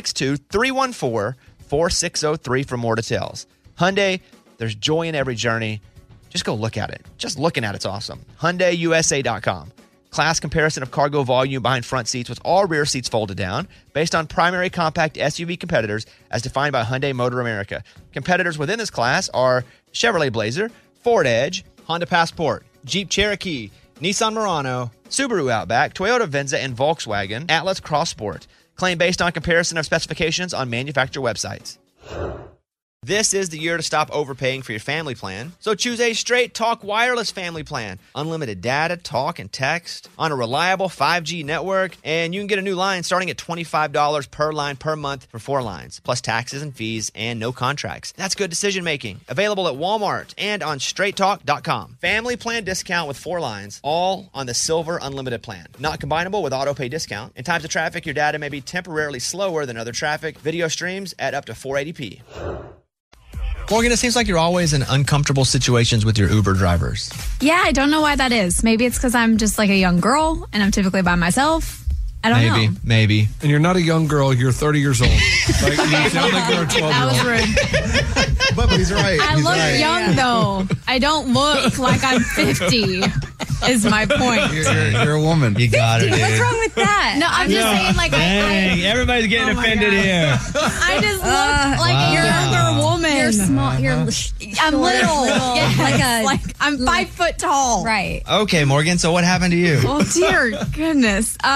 [SPEAKER 1] 562-314-4603 for more details. Hyundai, there's joy in every journey. Just go look at it. Just looking at it's awesome. HyundaiUSA.com. Class comparison of cargo volume behind front seats with all rear seats folded down based on primary compact SUV competitors as defined by Hyundai Motor America. Competitors within this class are Chevrolet Blazer, Ford Edge, Honda Passport, Jeep Cherokee, Nissan Murano, Subaru Outback, Toyota Venza, and Volkswagen Atlas Cross Sport. Claim based on comparison of specifications on manufacturer websites. This is the year to stop overpaying for your family plan. So choose a Straight Talk Wireless family plan. Unlimited data, talk, and text on a reliable 5G network. And you can get a new line starting at $25 per line per month for 4 lines, plus taxes and fees and no contracts. That's good decision making. Available at Walmart and on straighttalk.com. Family plan discount with 4 lines, all on the Silver Unlimited plan. Not combinable with auto pay discount. In times of traffic, your data may be temporarily slower than other traffic. Video streams at up to 480p. Morgan, it seems like you're always in uncomfortable situations with your Uber drivers.
[SPEAKER 9] Yeah, I don't know why that is. Maybe it's because I'm just like a young girl and I'm typically by myself. I don't know.
[SPEAKER 1] Maybe.
[SPEAKER 5] And you're not a young girl, you're 30 years old. Like, you sound like you're a 12-year-old.
[SPEAKER 9] That was rude.
[SPEAKER 3] But he's right.
[SPEAKER 9] I look young, though. I don't look like I'm 50. is my point.
[SPEAKER 3] You're a woman.
[SPEAKER 1] You got it, dude.
[SPEAKER 6] What's wrong with that?
[SPEAKER 9] No, I'm just saying, like,
[SPEAKER 1] Dang, everybody's getting offended here.
[SPEAKER 9] I just look like you're a woman.
[SPEAKER 6] You're small. You're
[SPEAKER 9] I'm little.
[SPEAKER 6] Yeah,
[SPEAKER 9] like I'm 5 foot tall.
[SPEAKER 6] Right.
[SPEAKER 1] Okay, Morgan, so what happened to you?
[SPEAKER 9] Oh dear goodness. So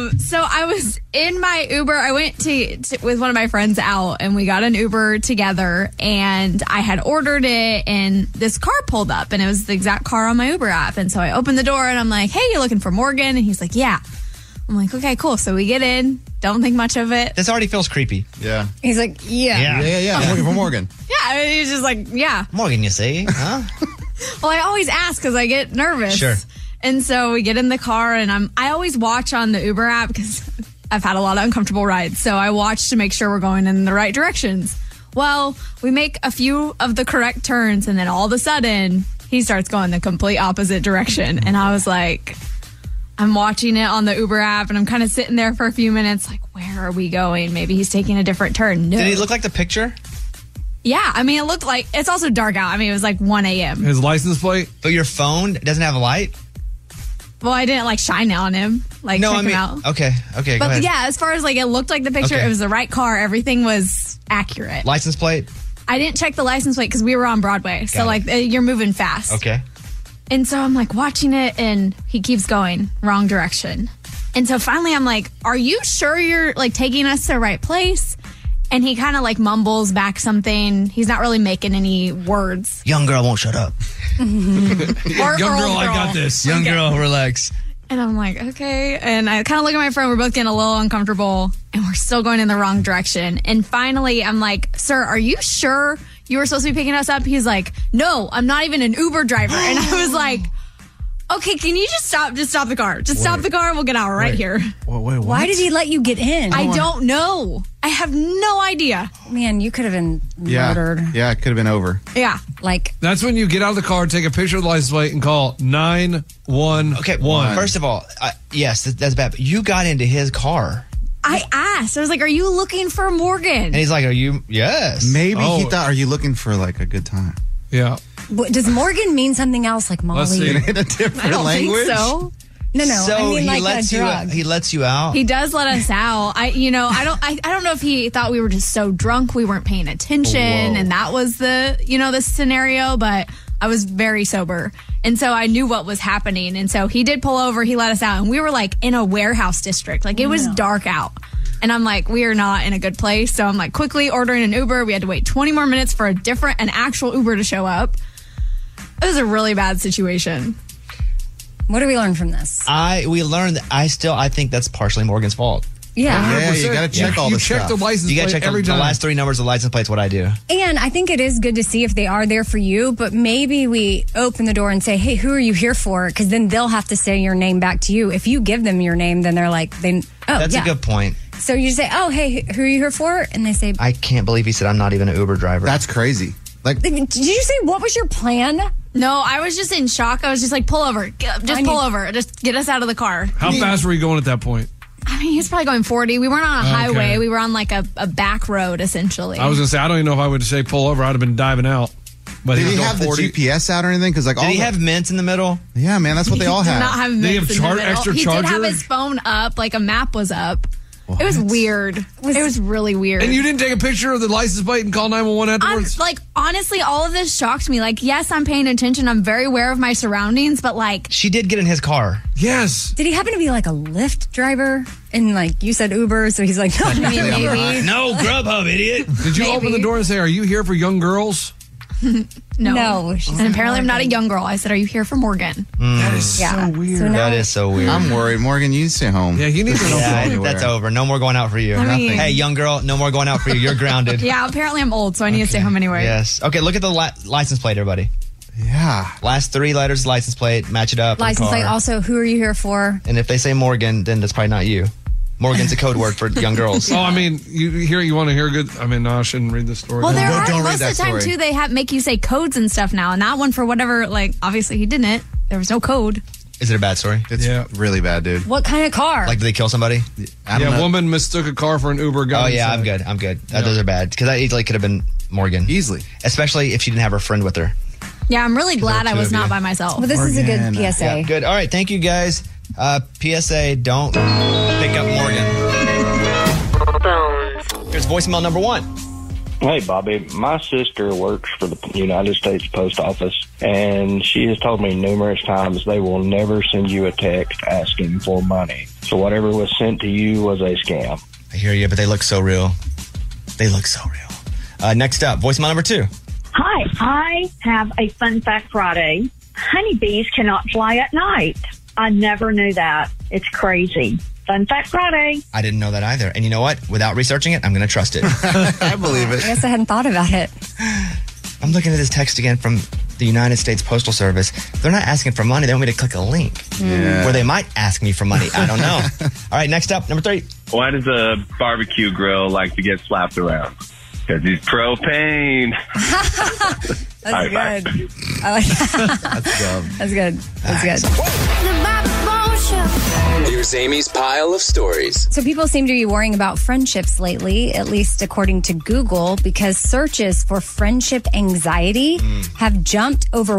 [SPEAKER 9] I was in my Uber. I went to with one of my friends out, and we got an Uber together. And I had ordered it, and this car pulled up, and it was the exact car on my Uber app. And so I opened the door, and I'm like, "Hey, you're looking for Morgan?" And he's like, "Yeah." I'm like, "Okay, cool." So we get in. Don't think much of it.
[SPEAKER 1] This already feels creepy.
[SPEAKER 3] Yeah.
[SPEAKER 6] He's like, yeah.
[SPEAKER 3] I'm looking for Morgan.
[SPEAKER 9] Yeah, I mean, he's just like, "Yeah."
[SPEAKER 1] Morgan, you see? Huh?
[SPEAKER 9] Well, I always ask because I get nervous.
[SPEAKER 1] Sure.
[SPEAKER 9] And so we get in the car, and I always watch on the Uber app because I've had a lot of uncomfortable rides. So I watch to make sure we're going in the right directions. Well, we make a few of the correct turns, and then all of a sudden, he starts going the complete opposite direction. And I was like, I'm watching it on the Uber app, and I'm kind of sitting there for a few minutes, like, where are we going? Maybe he's taking a different turn. No.
[SPEAKER 1] Did he look like the picture?
[SPEAKER 9] Yeah, I mean, it looked like, it's also dark out. I mean, it was like 1 a.m.
[SPEAKER 5] His license plate?
[SPEAKER 1] But your phone doesn't have a light?
[SPEAKER 9] Well, I didn't like shine on him, like
[SPEAKER 1] No,
[SPEAKER 9] check
[SPEAKER 1] I mean,
[SPEAKER 9] him out.
[SPEAKER 1] okay, go
[SPEAKER 9] But
[SPEAKER 1] ahead.
[SPEAKER 9] yeah, as far as like it looked like the picture,
[SPEAKER 1] Okay.
[SPEAKER 9] it was the right car. Everything was accurate.
[SPEAKER 1] License plate?
[SPEAKER 9] I didn't check the license plate because we were on Broadway. So
[SPEAKER 1] Got
[SPEAKER 9] like you're moving fast.
[SPEAKER 1] Okay.
[SPEAKER 9] And so I'm like watching it, and he keeps going wrong direction. And so finally I'm like, are you sure you're like taking us to the right place? And he kind of like mumbles back something. He's not really making any words.
[SPEAKER 1] Young girl won't shut up.
[SPEAKER 9] Or
[SPEAKER 5] Young
[SPEAKER 9] old
[SPEAKER 5] girl, I got this.
[SPEAKER 1] Young girl, relax.
[SPEAKER 9] And I'm like, okay. And I kind of look at my friend. We're both getting a little uncomfortable, and we're still going in the wrong direction. And finally, I'm like, sir, are you sure you were supposed to be picking us up? He's like, no, I'm not even an Uber driver. And I was like, okay, can you just stop? Just stop the car. Just stop the car, and we'll get out right here.
[SPEAKER 3] Wait, what?
[SPEAKER 6] Why did he let you get in?
[SPEAKER 9] I don't know. I have no idea.
[SPEAKER 6] Man, you could have been murdered.
[SPEAKER 3] Yeah, it could have been over.
[SPEAKER 9] Yeah.
[SPEAKER 6] Like,
[SPEAKER 5] That's when you get out of the car, take a picture of the license plate, and call 911.
[SPEAKER 1] Okay, first of all, yes, that's bad. But you got into his car.
[SPEAKER 9] I asked. I was like, are you looking for Morgan?
[SPEAKER 1] And he's like, are you? Yes.
[SPEAKER 3] Maybe he
[SPEAKER 5] Oh.
[SPEAKER 3] thought, are you looking for like a good time?
[SPEAKER 5] Yeah.
[SPEAKER 6] does Morgan mean something else like Molly?
[SPEAKER 5] Let's see.
[SPEAKER 3] In a different
[SPEAKER 9] I don't
[SPEAKER 3] language?
[SPEAKER 9] think so.
[SPEAKER 6] No,
[SPEAKER 1] So
[SPEAKER 6] I mean
[SPEAKER 1] he
[SPEAKER 6] like
[SPEAKER 1] lets
[SPEAKER 6] a
[SPEAKER 1] you.
[SPEAKER 6] drug.
[SPEAKER 1] He lets you out.
[SPEAKER 9] He does let us out. I don't know if he thought we were just so drunk we weren't paying attention, and that was the scenario. But I was very sober, and so I knew what was happening. And so he did pull over. He let us out, and we were like in a warehouse district. Like it was dark out, and I'm like, we are not in a good place. So I'm like quickly ordering an Uber. We had to wait 20 more minutes for an actual Uber to show up. It was a really bad situation.
[SPEAKER 6] What do we learn from this?
[SPEAKER 1] We learned that I think that's partially Morgan's fault.
[SPEAKER 6] Yeah.
[SPEAKER 3] Yeah, you got to check all
[SPEAKER 5] You
[SPEAKER 3] the
[SPEAKER 5] check
[SPEAKER 3] stuff.
[SPEAKER 5] the license
[SPEAKER 1] You got
[SPEAKER 5] plate
[SPEAKER 1] to check
[SPEAKER 5] every
[SPEAKER 1] the
[SPEAKER 5] time.
[SPEAKER 1] last 3 numbers of the license plate's what I do.
[SPEAKER 6] And I think it is good to see if they are there for you, but maybe we open the door and say, hey, who are you here for? Because then they'll have to say your name back to you. If you give them your name, then they're like,
[SPEAKER 1] That's a good point.
[SPEAKER 6] So you say, oh, hey, who are you here for? And they say,
[SPEAKER 1] I can't believe he said I'm not even an Uber driver.
[SPEAKER 3] That's crazy. Like,
[SPEAKER 6] did you say, what was your plan?
[SPEAKER 9] No, I was just in shock. I was just like, pull over. Pull over. Just get us out of the car.
[SPEAKER 5] How fast were you going at that point?
[SPEAKER 9] I mean, he was probably going 40. We weren't on a
[SPEAKER 5] Okay.
[SPEAKER 9] highway. We were on like a back road, essentially.
[SPEAKER 5] I was going to say, I don't even know if I would say pull over. I'd have been diving out. But
[SPEAKER 3] did
[SPEAKER 5] was
[SPEAKER 3] he
[SPEAKER 5] going
[SPEAKER 3] have
[SPEAKER 5] 40.
[SPEAKER 3] the GPS out or anything? Because like,
[SPEAKER 1] Did he have mints in the middle?
[SPEAKER 3] Yeah, man, that's what they all
[SPEAKER 9] He did
[SPEAKER 3] have.
[SPEAKER 9] not have
[SPEAKER 5] They
[SPEAKER 9] mints
[SPEAKER 5] have
[SPEAKER 9] in the middle.
[SPEAKER 5] extra
[SPEAKER 9] He did have
[SPEAKER 5] charger?
[SPEAKER 9] his phone up, like a map was up. It was weird. It was really weird.
[SPEAKER 5] And you didn't take a picture of the license plate and call 911 afterwards?
[SPEAKER 9] Like, honestly, all of this shocked me. Like, yes, I'm paying attention. I'm very aware of my surroundings, but like,
[SPEAKER 1] She did get in his car.
[SPEAKER 5] Yes.
[SPEAKER 6] Did he happen to be like a Lyft driver? And like you said Uber, so he's like, no,
[SPEAKER 9] maybe.
[SPEAKER 1] No, Grubhub, idiot.
[SPEAKER 5] Did you open the door and say, are you here for young girls?
[SPEAKER 9] No.
[SPEAKER 6] she's
[SPEAKER 9] And apparently I'm not a young girl. I said, are you here for Morgan?
[SPEAKER 5] That is
[SPEAKER 6] Yeah.
[SPEAKER 5] so weird.
[SPEAKER 6] So now-
[SPEAKER 1] That is so weird.
[SPEAKER 3] I'm worried. Morgan, you stay home.
[SPEAKER 5] Yeah, you need to know.
[SPEAKER 1] Yeah,
[SPEAKER 3] anywhere.
[SPEAKER 1] that's over. No more going out for you.
[SPEAKER 9] I mean-
[SPEAKER 1] Hey, young girl, no more going out for you. You're grounded.
[SPEAKER 9] Yeah, apparently I'm old, so I need to stay home anyway.
[SPEAKER 1] Yes. Okay, look at the license plate, everybody.
[SPEAKER 3] Yeah.
[SPEAKER 1] Last 3 letters, license plate, match it up. in
[SPEAKER 6] license
[SPEAKER 1] car.
[SPEAKER 6] plate. Also, who are you here for?
[SPEAKER 1] And if they say Morgan, then that's probably not you. Morgan's a code word for young girls.
[SPEAKER 5] Oh, I mean, you want to hear good? I mean, no, I shouldn't read the story.
[SPEAKER 9] Well, there
[SPEAKER 3] Don't-
[SPEAKER 9] are
[SPEAKER 3] don't read
[SPEAKER 9] most of
[SPEAKER 3] that
[SPEAKER 9] the time
[SPEAKER 3] story.
[SPEAKER 9] too. They make you say codes and stuff now, and that one for whatever. Like, obviously he didn't. There was no code.
[SPEAKER 1] Is it a bad story?
[SPEAKER 3] It's really bad, dude.
[SPEAKER 6] What kind of car?
[SPEAKER 1] Like, did they kill somebody?
[SPEAKER 3] I don't
[SPEAKER 5] yeah,
[SPEAKER 3] know.
[SPEAKER 5] woman mistook a car for an Uber.
[SPEAKER 1] Oh, yeah, I'm good. Those are bad. Because that easily could have been Morgan.
[SPEAKER 3] Easily.
[SPEAKER 1] Especially if she didn't have her friend with her.
[SPEAKER 9] Yeah, I'm really glad I was not by myself.
[SPEAKER 6] Well, this is a good
[SPEAKER 3] Morgan.
[SPEAKER 6] PSA.
[SPEAKER 1] Yeah, good. All right. Thank you, guys. PSA, don't pick up Morgan. Here's voicemail number 1.
[SPEAKER 11] Hey, Bobby. My sister works for the United States Post Office, and she has told me numerous times they will never send you a text asking for money. So whatever was sent to you was a scam.
[SPEAKER 1] I hear you, but they look so real. They look so real. Next up, voicemail number 2.
[SPEAKER 12] Hi, I have a Fun Fact Friday. Honeybees cannot fly at night. I never knew that. It's crazy. Fun Fact Friday.
[SPEAKER 1] I didn't know that either. And you know what? Without researching it, I'm going to trust it.
[SPEAKER 3] I believe
[SPEAKER 6] I
[SPEAKER 3] it.
[SPEAKER 6] guess I hadn't thought about it.
[SPEAKER 1] I'm looking at this text again from the United States Postal Service. They're not asking for money. They want me to click a link
[SPEAKER 3] Yeah.
[SPEAKER 1] where they might ask me for money. I don't know. All right, next up, number 3.
[SPEAKER 13] Why does a barbecue grill like to get slapped around? Because he's propane.
[SPEAKER 6] That's
[SPEAKER 13] All right,
[SPEAKER 6] good. I like that.
[SPEAKER 3] That's dumb.
[SPEAKER 6] That's good. That's good.
[SPEAKER 10] Here's Amy's pile of stories.
[SPEAKER 6] So people seem to be worrying about friendships lately, at least according to Google, because searches for friendship anxiety have jumped over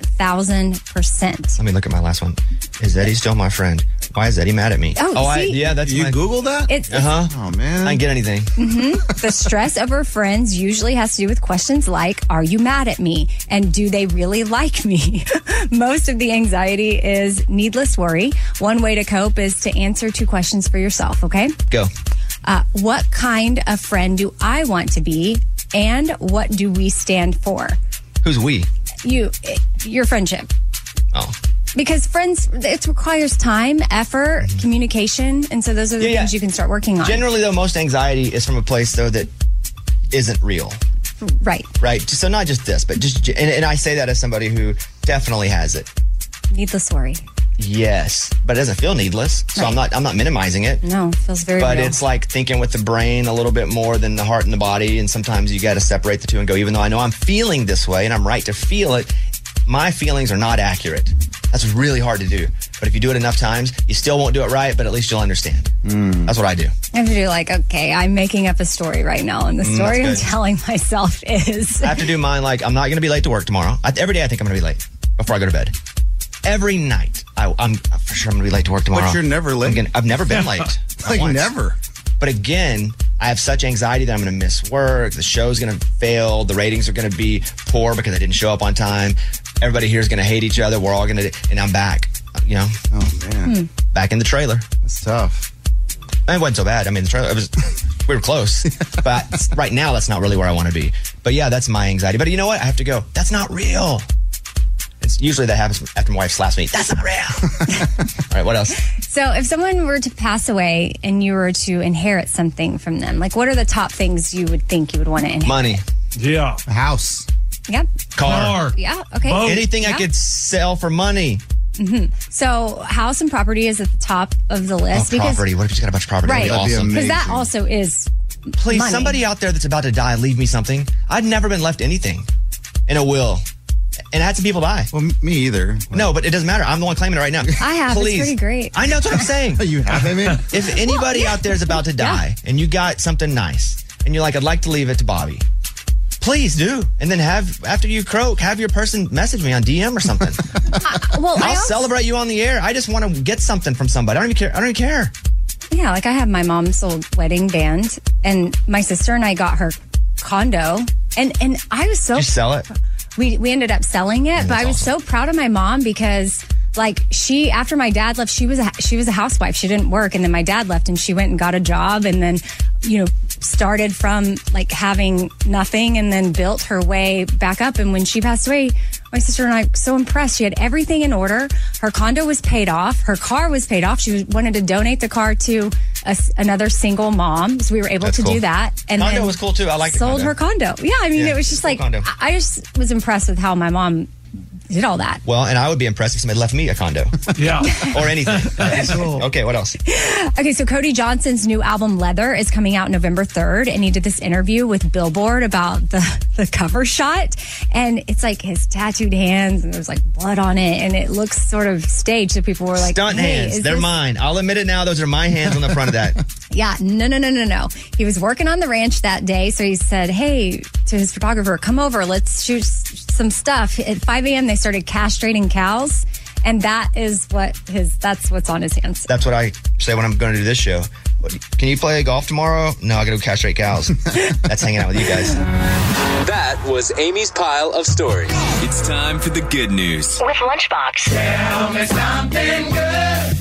[SPEAKER 6] 1,000%.
[SPEAKER 1] Let me look at my last one. Is Eddie still my friend? Why is Eddie mad at me?
[SPEAKER 6] See?
[SPEAKER 1] Yeah, that's
[SPEAKER 3] You
[SPEAKER 1] my...
[SPEAKER 3] Googled that?
[SPEAKER 6] It's
[SPEAKER 3] Oh, man.
[SPEAKER 1] I didn't get anything.
[SPEAKER 6] the stress over friends usually has to do with questions like, are you mad at me? And do they really like me? Most of the anxiety is needless worry. One way to cope is to answer 2 questions for yourself, okay?
[SPEAKER 1] Go.
[SPEAKER 6] What kind of friend do I want to be? And what do we stand for?
[SPEAKER 1] Who's we?
[SPEAKER 6] Your friendship.
[SPEAKER 1] Oh.
[SPEAKER 6] Because friends, it requires time, effort, communication. And so those are the things you can start working on.
[SPEAKER 1] Generally, though, most anxiety is from a place, though, that isn't real.
[SPEAKER 6] Right.
[SPEAKER 1] Right? So not just this, but just... And I say that as somebody who definitely has it.
[SPEAKER 6] Needless worry.
[SPEAKER 1] Yes. But it doesn't feel needless. So
[SPEAKER 6] Right.
[SPEAKER 1] I'm not minimizing it.
[SPEAKER 6] No, it feels very
[SPEAKER 1] But
[SPEAKER 6] real.
[SPEAKER 1] it's like thinking with the brain a little bit more than the heart and the body. And sometimes you got to separate the two and go, even though I know I'm feeling this way and I'm right to feel it, my feelings are not accurate. That's really hard to do. But if you do it enough times, you still won't do it right, but at least you'll understand. That's what I do.
[SPEAKER 6] I have to do like, okay, I'm making up a story right now. And the story I'm
[SPEAKER 1] that's good.
[SPEAKER 6] telling myself is...
[SPEAKER 1] I have to do mine like, I'm not going to be late to work tomorrow. Every day I think I'm going to be late before I go to bed. Every night, I'm for sure I'm going to be late to work tomorrow.
[SPEAKER 3] But you're never late.
[SPEAKER 1] I've never been late. Not
[SPEAKER 3] Like,
[SPEAKER 1] once.
[SPEAKER 3] never.
[SPEAKER 1] But again, I have such anxiety that I'm going to miss work. The show's going to fail. The ratings are going to be poor because I didn't show up on time. Everybody here is going to hate each other. We're all going to, and I'm back, you know,
[SPEAKER 3] Oh, man.
[SPEAKER 1] back in the trailer.
[SPEAKER 3] That's tough.
[SPEAKER 1] It wasn't so bad. I mean, the trailer, we were close. But right now, that's not really where I want to be. But yeah, that's my anxiety. But you know what? I have to go. That's not real. It's usually that happens after my wife slaps me. That's not real. All right, what else?
[SPEAKER 6] So if someone were to pass away and you were to inherit something from them, like what are the top things you would think you would want to inherit?
[SPEAKER 1] Money.
[SPEAKER 5] Yeah.
[SPEAKER 3] A house.
[SPEAKER 6] Yep.
[SPEAKER 1] Car.
[SPEAKER 6] Yeah. Okay.
[SPEAKER 1] Anything I
[SPEAKER 6] Yeah.
[SPEAKER 1] could sell for money.
[SPEAKER 6] So house and property is at the top of the list.
[SPEAKER 1] Oh, property. What if you just got a bunch of property?
[SPEAKER 6] Right.
[SPEAKER 1] That'd be awesome.
[SPEAKER 6] Because that also is
[SPEAKER 1] Please,
[SPEAKER 6] money.
[SPEAKER 1] somebody out there that's about to die, leave me something. I'd never been left anything in a will. And I had some people die.
[SPEAKER 3] Well, me either.
[SPEAKER 1] No, but it doesn't matter. I'm the one claiming it right now.
[SPEAKER 6] I have.
[SPEAKER 1] Please.
[SPEAKER 6] It's pretty great.
[SPEAKER 1] I know, that's what I'm saying.
[SPEAKER 3] You have it, man?
[SPEAKER 1] If anybody out there is about to die and you got something nice and you're like, I'd like to leave it to Bobby, please do. And then after you croak, have your person message me on DM or something. I'll celebrate you on the air. I just want to get something from somebody. I don't even care.
[SPEAKER 6] Yeah, like I have my mom's old wedding band, and my sister and I got her condo, and I was so...
[SPEAKER 1] Did you sell it?
[SPEAKER 6] We ended up selling it, but I was so proud of my mom because like she, after my dad left, she was a housewife. She didn't work. And then my dad left and she went and got a job and then, you know, started from like having nothing and then built her way back up. And when she passed away, my sister and I were so impressed. She had everything in order. Her condo was paid off. Her car was paid off. She wanted to donate the car to another single mom. So we were able to do that. And
[SPEAKER 1] condo
[SPEAKER 6] then
[SPEAKER 1] was cool too. I liked the
[SPEAKER 6] sold
[SPEAKER 1] condo.
[SPEAKER 6] her condo. Yeah, I mean,
[SPEAKER 1] Yeah,
[SPEAKER 6] it was just
[SPEAKER 1] cool
[SPEAKER 6] like,
[SPEAKER 1] condo.
[SPEAKER 6] I just was impressed with how my mom did all that.
[SPEAKER 1] Well, and I would be impressed if somebody left me a condo.
[SPEAKER 5] Yeah.
[SPEAKER 1] Or anything. Okay, what else?
[SPEAKER 6] Okay, so Cody Johnson's new album Leather is coming out November 3rd, and he did this interview with Billboard about the cover shot, and it's like his tattooed hands, and there's like blood on it, and it looks sort of staged, so people were like,
[SPEAKER 1] Stunt
[SPEAKER 6] hey,
[SPEAKER 1] hands.
[SPEAKER 6] is
[SPEAKER 1] They're
[SPEAKER 6] this-
[SPEAKER 1] mine. I'll admit it now. Those are my hands on the front of that.
[SPEAKER 6] Yeah, no. He was working on the ranch that day, so he said, hey, to his photographer, come over, let's shoot some stuff. At 5 a.m., they started castrating cows, and that's what's on his hands.
[SPEAKER 1] That's what I say when I'm going to do this show. Can you play golf tomorrow? No, I got to go castrate cows. That's hanging out with you guys.
[SPEAKER 10] That was Amy's pile of stories.
[SPEAKER 14] It's time for the good news.
[SPEAKER 2] With Lunchbox. Tell me something good.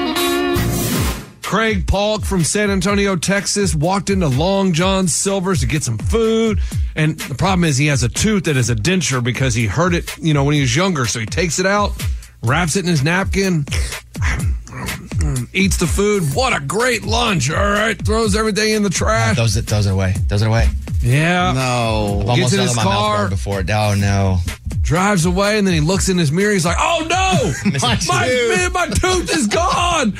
[SPEAKER 5] Craig Polk from San Antonio, Texas, walked into Long John Silver's to get some food. And the problem is he has a tooth that is a denture because he hurt it, when he was younger. So he takes it out, wraps it in his napkin, eats the food. What a great lunch. All right. Throws everything in the trash.
[SPEAKER 1] Throws it away.
[SPEAKER 5] Yeah.
[SPEAKER 3] No.
[SPEAKER 1] I've almost
[SPEAKER 5] Gets in his
[SPEAKER 1] my
[SPEAKER 5] car
[SPEAKER 1] mouth before. Oh, no.
[SPEAKER 5] Drives away, and then he looks in his mirror. He's like, oh, no. my tooth is gone.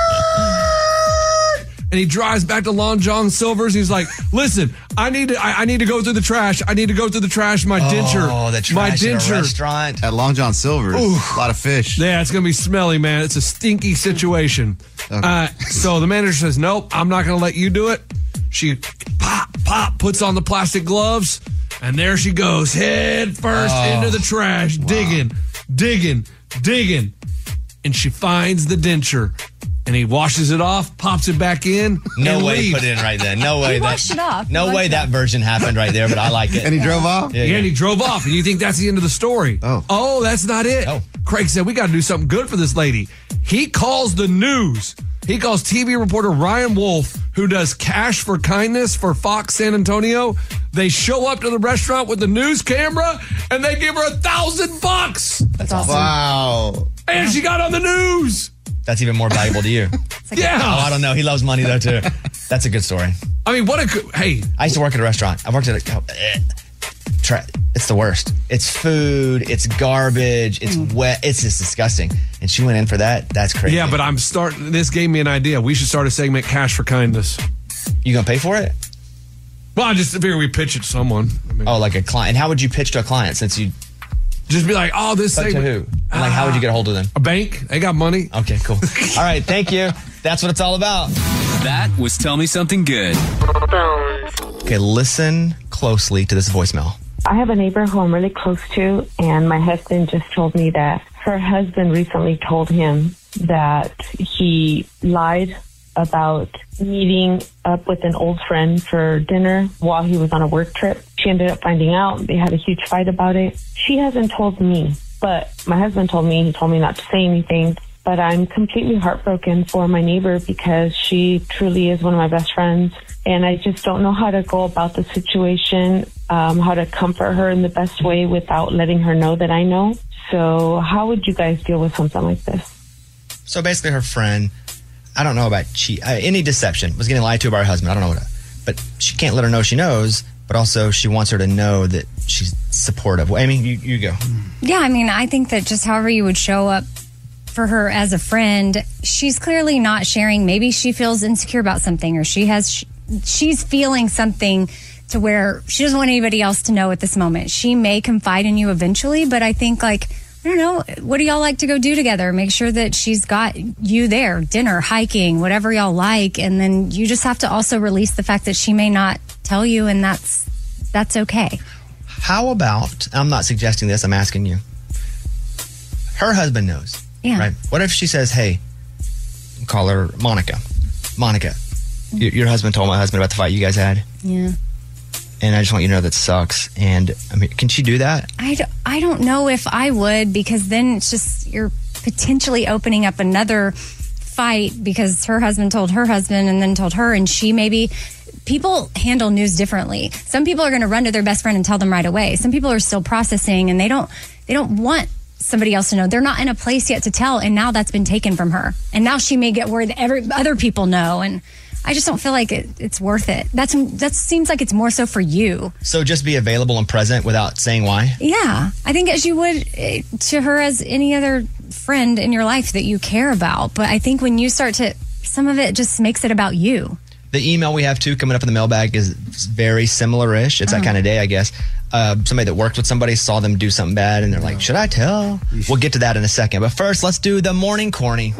[SPEAKER 5] And he drives back to Long John Silver's. He's like, listen, I need to go through the trash. My denture.
[SPEAKER 1] Oh, the trash in a restaurant.
[SPEAKER 3] At Long John Silver's. A lot of fish.
[SPEAKER 5] Yeah, it's going to be smelly, man. It's a stinky situation.
[SPEAKER 3] Okay.
[SPEAKER 5] So the manager says, nope, I'm not going to let you do it. She puts on the plastic gloves, and there she goes, head first into the trash, digging. And she finds the denture. And he washes it off, pops it back in.
[SPEAKER 1] No way
[SPEAKER 5] leaves.
[SPEAKER 1] to put it in right then. No way.
[SPEAKER 6] He washed it off.
[SPEAKER 1] No way that version happened right there, but I like it.
[SPEAKER 3] And he drove off?
[SPEAKER 5] Yeah, and he drove off. And you think that's the end of the story. Oh, that's not it.
[SPEAKER 1] Oh.
[SPEAKER 5] Craig said, we got to do something good for this lady. He calls the news. He calls TV reporter Ryan Wolf, who does Cash for Kindness for Fox San Antonio. They show up to the restaurant with the news camera, and they give her $1,000.
[SPEAKER 1] That's awesome.
[SPEAKER 3] Wow.
[SPEAKER 5] And she got on the news.
[SPEAKER 1] That's even more valuable to you.
[SPEAKER 5] Yeah.
[SPEAKER 1] Oh, I don't know. He loves money, though, too. That's a good story.
[SPEAKER 5] I mean, hey.
[SPEAKER 1] I used to work at a restaurant. I worked at it's the worst. It's food. It's garbage. It's wet. It's just disgusting. And she went in for that. That's crazy.
[SPEAKER 5] Yeah, but this gave me an idea. We should start a segment, Cash for Kindness.
[SPEAKER 1] You going to pay for it?
[SPEAKER 5] Well, I just figure we pitch it to someone.
[SPEAKER 1] Like a client. And how would you pitch to a client since you...
[SPEAKER 5] Just be like, this
[SPEAKER 1] But
[SPEAKER 5] segment.
[SPEAKER 1] to who? And how would you get a hold of them?
[SPEAKER 5] A bank. They got money.
[SPEAKER 1] Okay, cool. All right, thank you. That's what it's all about.
[SPEAKER 14] That was Tell Me Something Good.
[SPEAKER 1] Okay, listen closely to this voicemail.
[SPEAKER 15] I have a neighbor who I'm really close to, and my husband just told me that her husband recently told him that he lied about meeting up with an old friend for dinner while he was on a work trip. She ended up finding out. They had a huge fight about it. She hasn't told me, but my husband told me. He told me not to say anything. But I'm completely heartbroken for my neighbor because she truly is one of my best friends. And I just don't know how to go about the situation, how to comfort her in the best way without letting her know that I know. So how would you guys deal with something like this?
[SPEAKER 1] So basically her friend, I don't know about any deception, was getting lied to by her husband. I don't know but she can't let her know she knows, but also she wants her to know that she's supportive. Well, Amy, you go.
[SPEAKER 6] Yeah, I mean, I think that just however you would show up for her as a friend, she's clearly not sharing. Maybe she feels insecure about something, or she's feeling something to where she doesn't want anybody else to know at this moment. She may confide in you eventually, but I think I don't know, what do y'all like to go do together? Make sure that she's got you there, dinner, hiking, whatever y'all like. And then you just have to also release the fact that she may not tell you, and that's okay.
[SPEAKER 1] How about, I'm not suggesting this, I'm asking you. Her husband knows.
[SPEAKER 6] Yeah.
[SPEAKER 1] Right? What if she says, hey, call her Monica. Monica, your husband told my husband about the fight you guys had.
[SPEAKER 6] Yeah.
[SPEAKER 1] And I just want you to know that sucks. And I mean, can she do that?
[SPEAKER 6] I don't know if I would, because then it's just, you're potentially opening up another fight because her husband told her husband and then told her, and she maybe... People handle news differently. Some people are going to run to their best friend and tell them right away. Some people are still processing, and they don't want somebody else to know. They're not in a place yet to tell, and now that's been taken from her. And now she may get worried that other people know, and I just don't feel like it's worth it. That seems like it's more so for you.
[SPEAKER 1] So just be available and present without saying why?
[SPEAKER 6] Yeah. I think as you would to her as any other friend in your life that you care about. But I think when you start to, some of it just makes it about you.
[SPEAKER 1] The email we have, too, coming up in the mailbag is very similar-ish. It's that kind of day, I guess. Somebody that worked with somebody saw them do something bad, and they're like, should I tell? We'll get to that in a second. But first, let's do the Morning Corny.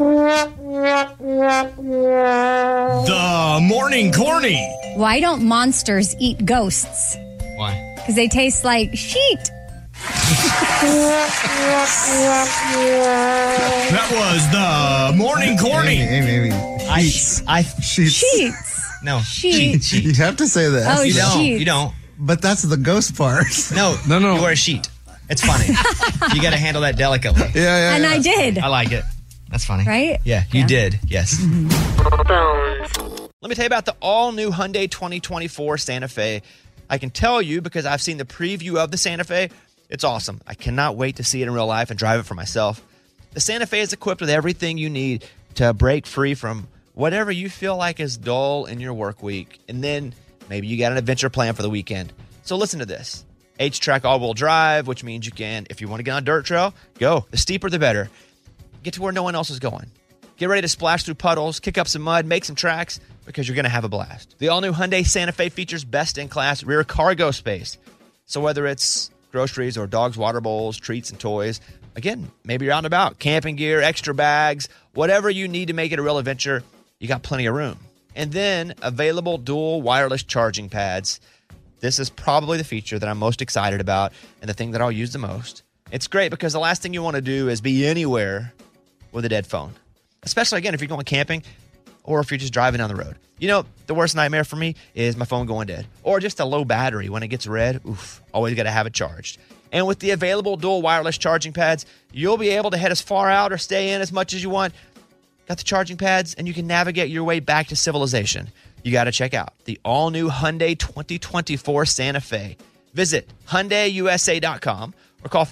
[SPEAKER 2] The Morning Corny.
[SPEAKER 6] Why don't monsters eat ghosts?
[SPEAKER 1] Why?
[SPEAKER 6] Because they taste like sheet.
[SPEAKER 16] That was the morning corny.
[SPEAKER 3] Amy.
[SPEAKER 6] Sheets.
[SPEAKER 1] No.
[SPEAKER 6] Sheets.
[SPEAKER 3] You have to say that.
[SPEAKER 6] Oh,
[SPEAKER 1] You don't.
[SPEAKER 6] sheets.
[SPEAKER 1] You don't.
[SPEAKER 3] But that's the ghost part.
[SPEAKER 1] No. You wear a sheet. It's funny. You got to handle that delicately.
[SPEAKER 3] Yeah.
[SPEAKER 6] And I did.
[SPEAKER 1] I like it. That's funny.
[SPEAKER 6] Right?
[SPEAKER 1] Yeah, you did. Yes. Let me tell you about the all-new Hyundai 2024 Santa Fe. I can tell you because I've seen the preview of the Santa Fe. It's awesome. I cannot wait to see it in real life and drive it for myself. The Santa Fe is equipped with everything you need to break free from whatever you feel like is dull in your work week. And then maybe you got an adventure plan for the weekend. So listen to this. H-Track all-wheel drive, which means you can, if you want to get on a dirt trail, go. The steeper, the better. Get to where no one else is going. Get ready to splash through puddles, kick up some mud, make some tracks, because you're going to have a blast. The all-new Hyundai Santa Fe features best-in-class rear cargo space. So whether it's groceries or dogs' water bowls, treats, and toys, again, maybe you're out and about, camping gear, extra bags, whatever you need to make it a real adventure, you got plenty of room. And then available dual wireless charging pads. This is probably the feature that I'm most excited about and the thing that I'll use the most. It's great because the last thing you want to do is be anywhere with a dead phone, especially, again, if you're going camping or if you're just driving down the road. You know, the worst nightmare for me is my phone going dead or just a low battery. When it gets red, always got to have it charged. And with the available dual wireless charging pads, you'll be able to head as far out or stay in as much as you want. Got the charging pads, and you can navigate your way back to civilization. You got to check out the all-new Hyundai 2024 Santa Fe. Visit HyundaiUSA.com or call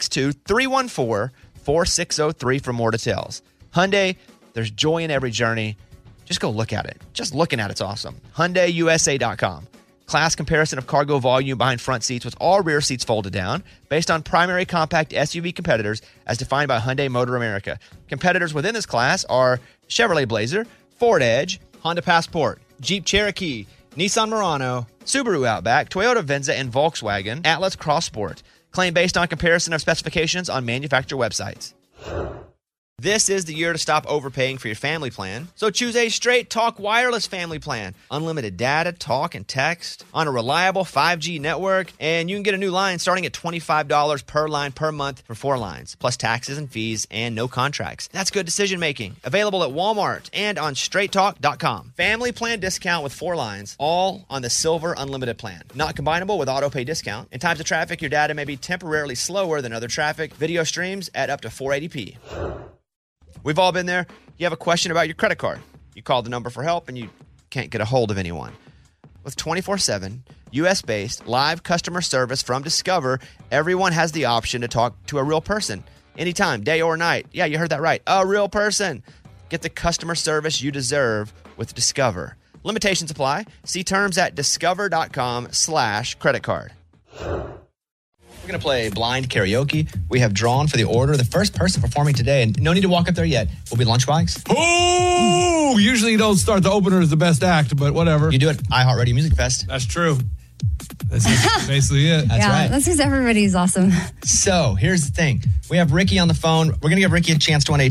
[SPEAKER 1] 562-314-4603 for more details. Hyundai, there's joy in every journey. Just go look at it. Just looking at it's awesome. HyundaiUSA.com. Class comparison of cargo volume behind front seats with all rear seats folded down based on primary compact SUV competitors as defined by Hyundai Motor America. Competitors within this class are Chevrolet Blazer, Ford Edge, Honda Passport, Jeep Cherokee, Nissan Murano, Subaru Outback, Toyota Venza, and Volkswagen Atlas Cross Sport. Claim based on comparison of specifications on manufacturer websites. This is the year to stop overpaying for your family plan. So choose a Straight Talk Wireless family plan. Unlimited data, talk, and text on a reliable 5G network. And you can get a new line starting at $25 per line per month for 4 lines, plus taxes and fees and no contracts. That's good decision making. Available at Walmart and on straighttalk.com. Family plan discount with 4 lines, all on the Silver Unlimited plan. Not combinable with auto pay discount. In times of traffic, your data may be temporarily slower than other traffic. Video streams at up to 480p. We've all been there. You have a question about your credit card. You call the number for help and you can't get a hold of anyone. With 24/7, U.S.-based live customer service from Discover, everyone has the option to talk to a real person anytime, day or night. Yeah, you heard that right. A real person. Get the customer service you deserve with Discover. Limitations apply. See terms at discover.com/credit card. We're going to play blind karaoke. We have drawn for the order. The first person performing today, and no need to walk up there yet, will be Lunchbox.
[SPEAKER 5] Oh, usually you don't start the opener as the best act, but whatever.
[SPEAKER 1] You do it iHeartRadio Music Fest.
[SPEAKER 5] That's true. That's basically it.
[SPEAKER 1] That's right.
[SPEAKER 6] That's because everybody's awesome.
[SPEAKER 1] So here's the thing. We have Ricky on the phone. We're going to give Ricky a chance to win a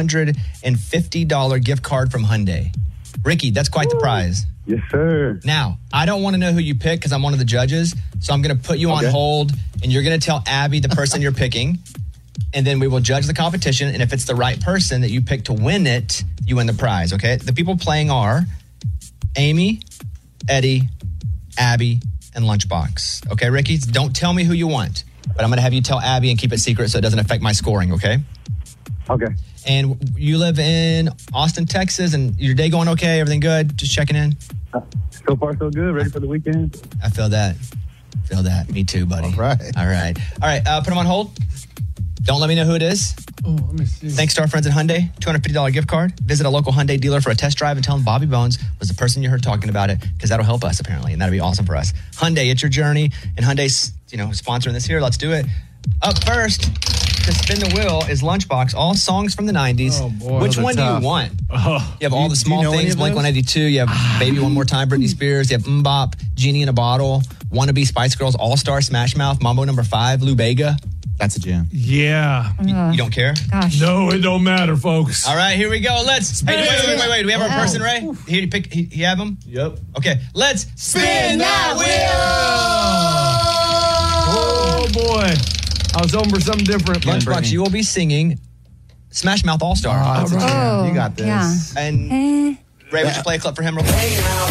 [SPEAKER 1] $250 gift card from Hyundai. Ricky, that's quite the prize.
[SPEAKER 17] Yes, sir.
[SPEAKER 1] Now, I don't want to know who you pick because I'm one of the judges. So I'm going to put you on hold, and you're going to tell Abby the person you're picking. And then we will judge the competition. And if it's the right person that you pick to win it, you win the prize, okay? The people playing are Amy, Eddie, Abby, and Lunchbox. Okay, Ricky? Don't tell me who you want. But I'm going to have you tell Abby and keep it secret so it doesn't affect my scoring, okay?
[SPEAKER 17] Okay.
[SPEAKER 1] And you live in Austin, Texas, and your day going okay? Everything good? Just checking in?
[SPEAKER 17] So far, so good. Ready for the weekend?
[SPEAKER 1] I feel that. Me too, buddy. All right. Put them on hold. Don't let me know who it is.
[SPEAKER 5] Oh, let me see.
[SPEAKER 1] Thanks to our friends at Hyundai. $250 gift card. Visit a local Hyundai dealer for a test drive and tell them Bobby Bones was the person you heard talking about it, because that'll help us, apparently, and that'll be awesome for us. Hyundai, it's your journey, and Hyundai's, sponsoring this here. Let's do it. Up first to spin the wheel is Lunchbox. All songs from the 90s.
[SPEAKER 5] Oh, boy.
[SPEAKER 1] Which one do you want?
[SPEAKER 5] Oh.
[SPEAKER 1] You have All the Small Things, Blink-182. You have Baby One More Time, Britney Spears. You have Mbop, Genie in a Bottle, Wannabe, Spice Girls, All-Star, Smash Mouth, Mambo No. 5, Lou Bega.
[SPEAKER 3] That's a jam.
[SPEAKER 5] Yeah.
[SPEAKER 1] You don't care?
[SPEAKER 6] Gosh.
[SPEAKER 5] No, it don't matter, folks.
[SPEAKER 1] All right, here we go. Let's. Hey, wait. Do we have our person, Ray? Here, you have him?
[SPEAKER 5] Yep.
[SPEAKER 1] Okay, let's spin that wheel.
[SPEAKER 5] Oh, boy. I was hoping for something different.
[SPEAKER 1] Lunchbox, you will be singing Smash Mouth All Star.
[SPEAKER 3] Oh, that's a jam. You got this.
[SPEAKER 6] Yeah.
[SPEAKER 1] And Ray, would you play a clip for him real quick?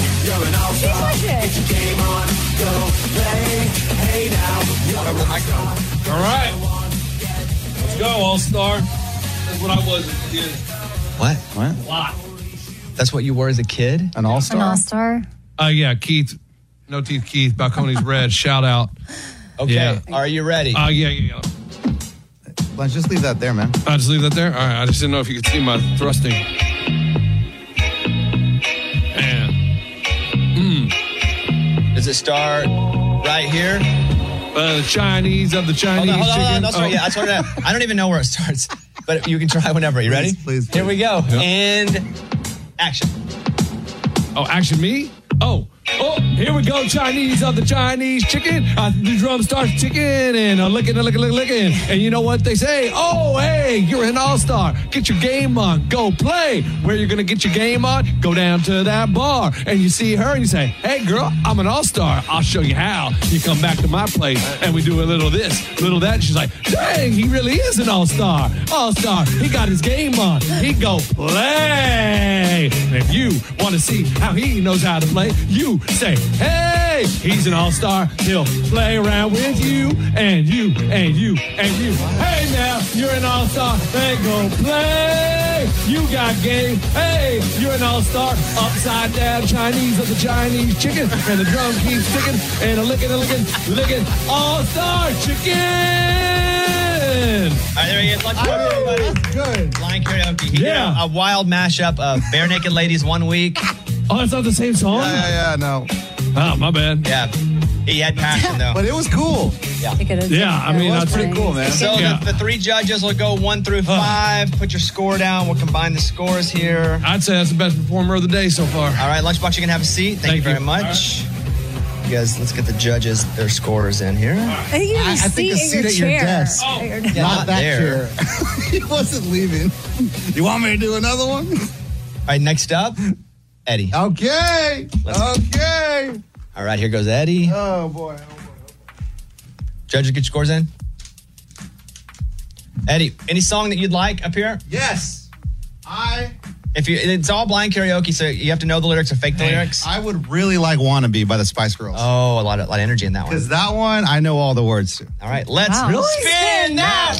[SPEAKER 5] All right. Let's go, All-Star. That's what I was as a kid.
[SPEAKER 1] What?
[SPEAKER 5] A lot.
[SPEAKER 1] That's what you were as a kid?
[SPEAKER 3] An all-star?
[SPEAKER 6] An all-star.
[SPEAKER 5] Yeah, Keith. No Teeth Keith. Balcones Red. Shout out.
[SPEAKER 1] Okay.
[SPEAKER 5] Yeah.
[SPEAKER 1] Are you ready?
[SPEAKER 5] Yeah.
[SPEAKER 3] Let's just leave that there, man.
[SPEAKER 5] I'll just leave that there? All right. I just didn't know if you could see my thrusting. And.
[SPEAKER 1] Does it start right here?
[SPEAKER 5] The Chinese of the Chinese
[SPEAKER 1] Hold
[SPEAKER 5] chicken.
[SPEAKER 1] on. No, sorry. Yeah, I don't even know where it starts, but you can try whenever. You ready?
[SPEAKER 3] Please.
[SPEAKER 1] Here we go.
[SPEAKER 5] Yep.
[SPEAKER 1] And action.
[SPEAKER 5] Oh, action me? Oh, here we go. Chinese of the Chinese chicken. The drum starts ticking and licking. And you know what they say? Oh, hey, you're an all-star. Get your game on. Go play. Where you're going to get your game on? Go down to that bar. And you see her and you say, hey, girl, I'm an all-star. I'll show you how. You come back to my place and we do a little this, little that. And she's like, dang, he really is an all-star. All-star. He got his game on. He go play. And if you want to see how he knows how to play, you say, hey, he's an all-star. He'll play around with you and you and you and you. Hey, now, you're an all-star. Then go play. You got game. Hey, you're an all-star. Upside down Chinese of the Chinese chicken. And the drum keeps ticking. And a licking. All-star chicken.
[SPEAKER 1] All right, there he is. Let's go, everybody.
[SPEAKER 3] That's good.
[SPEAKER 1] Blind karaoke. He did
[SPEAKER 5] Yeah.
[SPEAKER 1] a wild mashup of Bare Naked Ladies one week.
[SPEAKER 5] Oh, that's not the same song?
[SPEAKER 3] Yeah, no.
[SPEAKER 5] Oh, my bad.
[SPEAKER 1] Yeah. He had passion, though.
[SPEAKER 3] But it was cool.
[SPEAKER 5] Yeah, I mean, that's pretty cool, man.
[SPEAKER 1] So the three judges will go 1 through 5. Put your score down. We'll combine the scores here.
[SPEAKER 5] I'd say that's the best performer of the day so far.
[SPEAKER 1] All right, Lunchbox, you can have a seat. Thank you very much. You guys, let's get the judges, their scores in here.
[SPEAKER 6] I think you have a seat at your desk.
[SPEAKER 3] Oh,
[SPEAKER 1] Yeah,
[SPEAKER 3] not that
[SPEAKER 1] there.
[SPEAKER 3] chair. He wasn't leaving. You want me to do another one?
[SPEAKER 1] All right, next up, Eddie.
[SPEAKER 3] Okay. Okay.
[SPEAKER 1] All right, here goes Eddie.
[SPEAKER 3] Oh, boy.
[SPEAKER 1] Judges, get your scores in. Eddie, any song that you'd like up here?
[SPEAKER 3] Yes.
[SPEAKER 1] It's all blind karaoke, so you have to know the lyrics or fake the lyrics.
[SPEAKER 3] I would really like "Wannabe" by the Spice Girls.
[SPEAKER 1] Oh, a lot of energy in that one.
[SPEAKER 3] Because that one, I know all the words to.
[SPEAKER 1] All right, let's
[SPEAKER 3] spin
[SPEAKER 1] that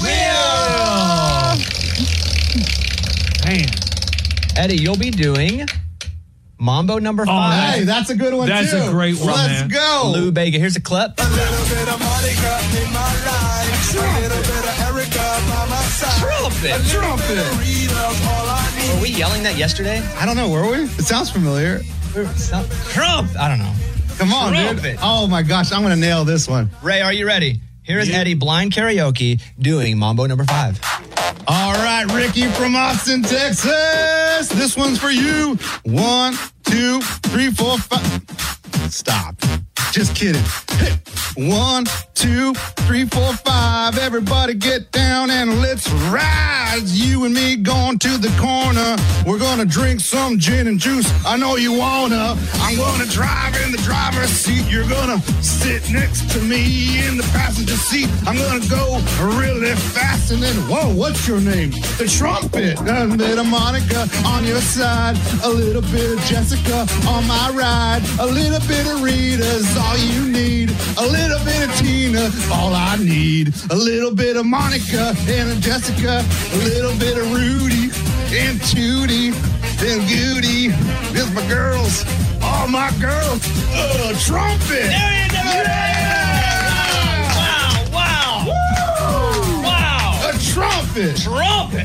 [SPEAKER 1] wheel.
[SPEAKER 5] Man.
[SPEAKER 1] Eddie, you'll be doing Mambo number 5.
[SPEAKER 3] Hey, that's a good one,
[SPEAKER 5] That's
[SPEAKER 3] too.
[SPEAKER 5] a great one,
[SPEAKER 3] Let's
[SPEAKER 5] man.
[SPEAKER 3] go.
[SPEAKER 1] Lou Bega. Here's a clip.
[SPEAKER 2] A little bit of Monica in my life. A little bit of Erica by my side.
[SPEAKER 1] Trumpet. Were we yelling that yesterday?
[SPEAKER 3] I don't know, were we? It sounds familiar.
[SPEAKER 1] Trump. I don't know.
[SPEAKER 3] Come on,
[SPEAKER 1] Trumpet.
[SPEAKER 3] dude. Oh, my gosh. I'm going to nail this one.
[SPEAKER 1] Ray, are you ready? Here is Eddie, blind karaoke, doing Mambo number 5.
[SPEAKER 3] All right, Ricky from Austin, Texas. This one's for you. 1, 2, 3, 4, 5. Stop. Just kidding. Hey. 1, 2, 3, 4, 5. Everybody get down and let's rise. You and me going to the corner. We're gonna drink some gin and juice. I know you wanna. I'm gonna drive in the driver's seat. You're gonna sit next to me in the passenger seat. I'm gonna go really fast and then, whoa, what's your name? The trumpet. A bit of Monica on your side. A little bit of Jessica on my ride. A little bit of Rita's all you need. A little bit of Tina, all I need. A little bit of Monica and a Jessica. A little bit of Rudy and Tootie and Goody. This my girls, all my girls. Trumpet.
[SPEAKER 1] There you go.
[SPEAKER 3] Yeah.
[SPEAKER 1] Wow.
[SPEAKER 3] Woo.
[SPEAKER 1] Wow.
[SPEAKER 3] A trumpet.
[SPEAKER 1] Trumpet.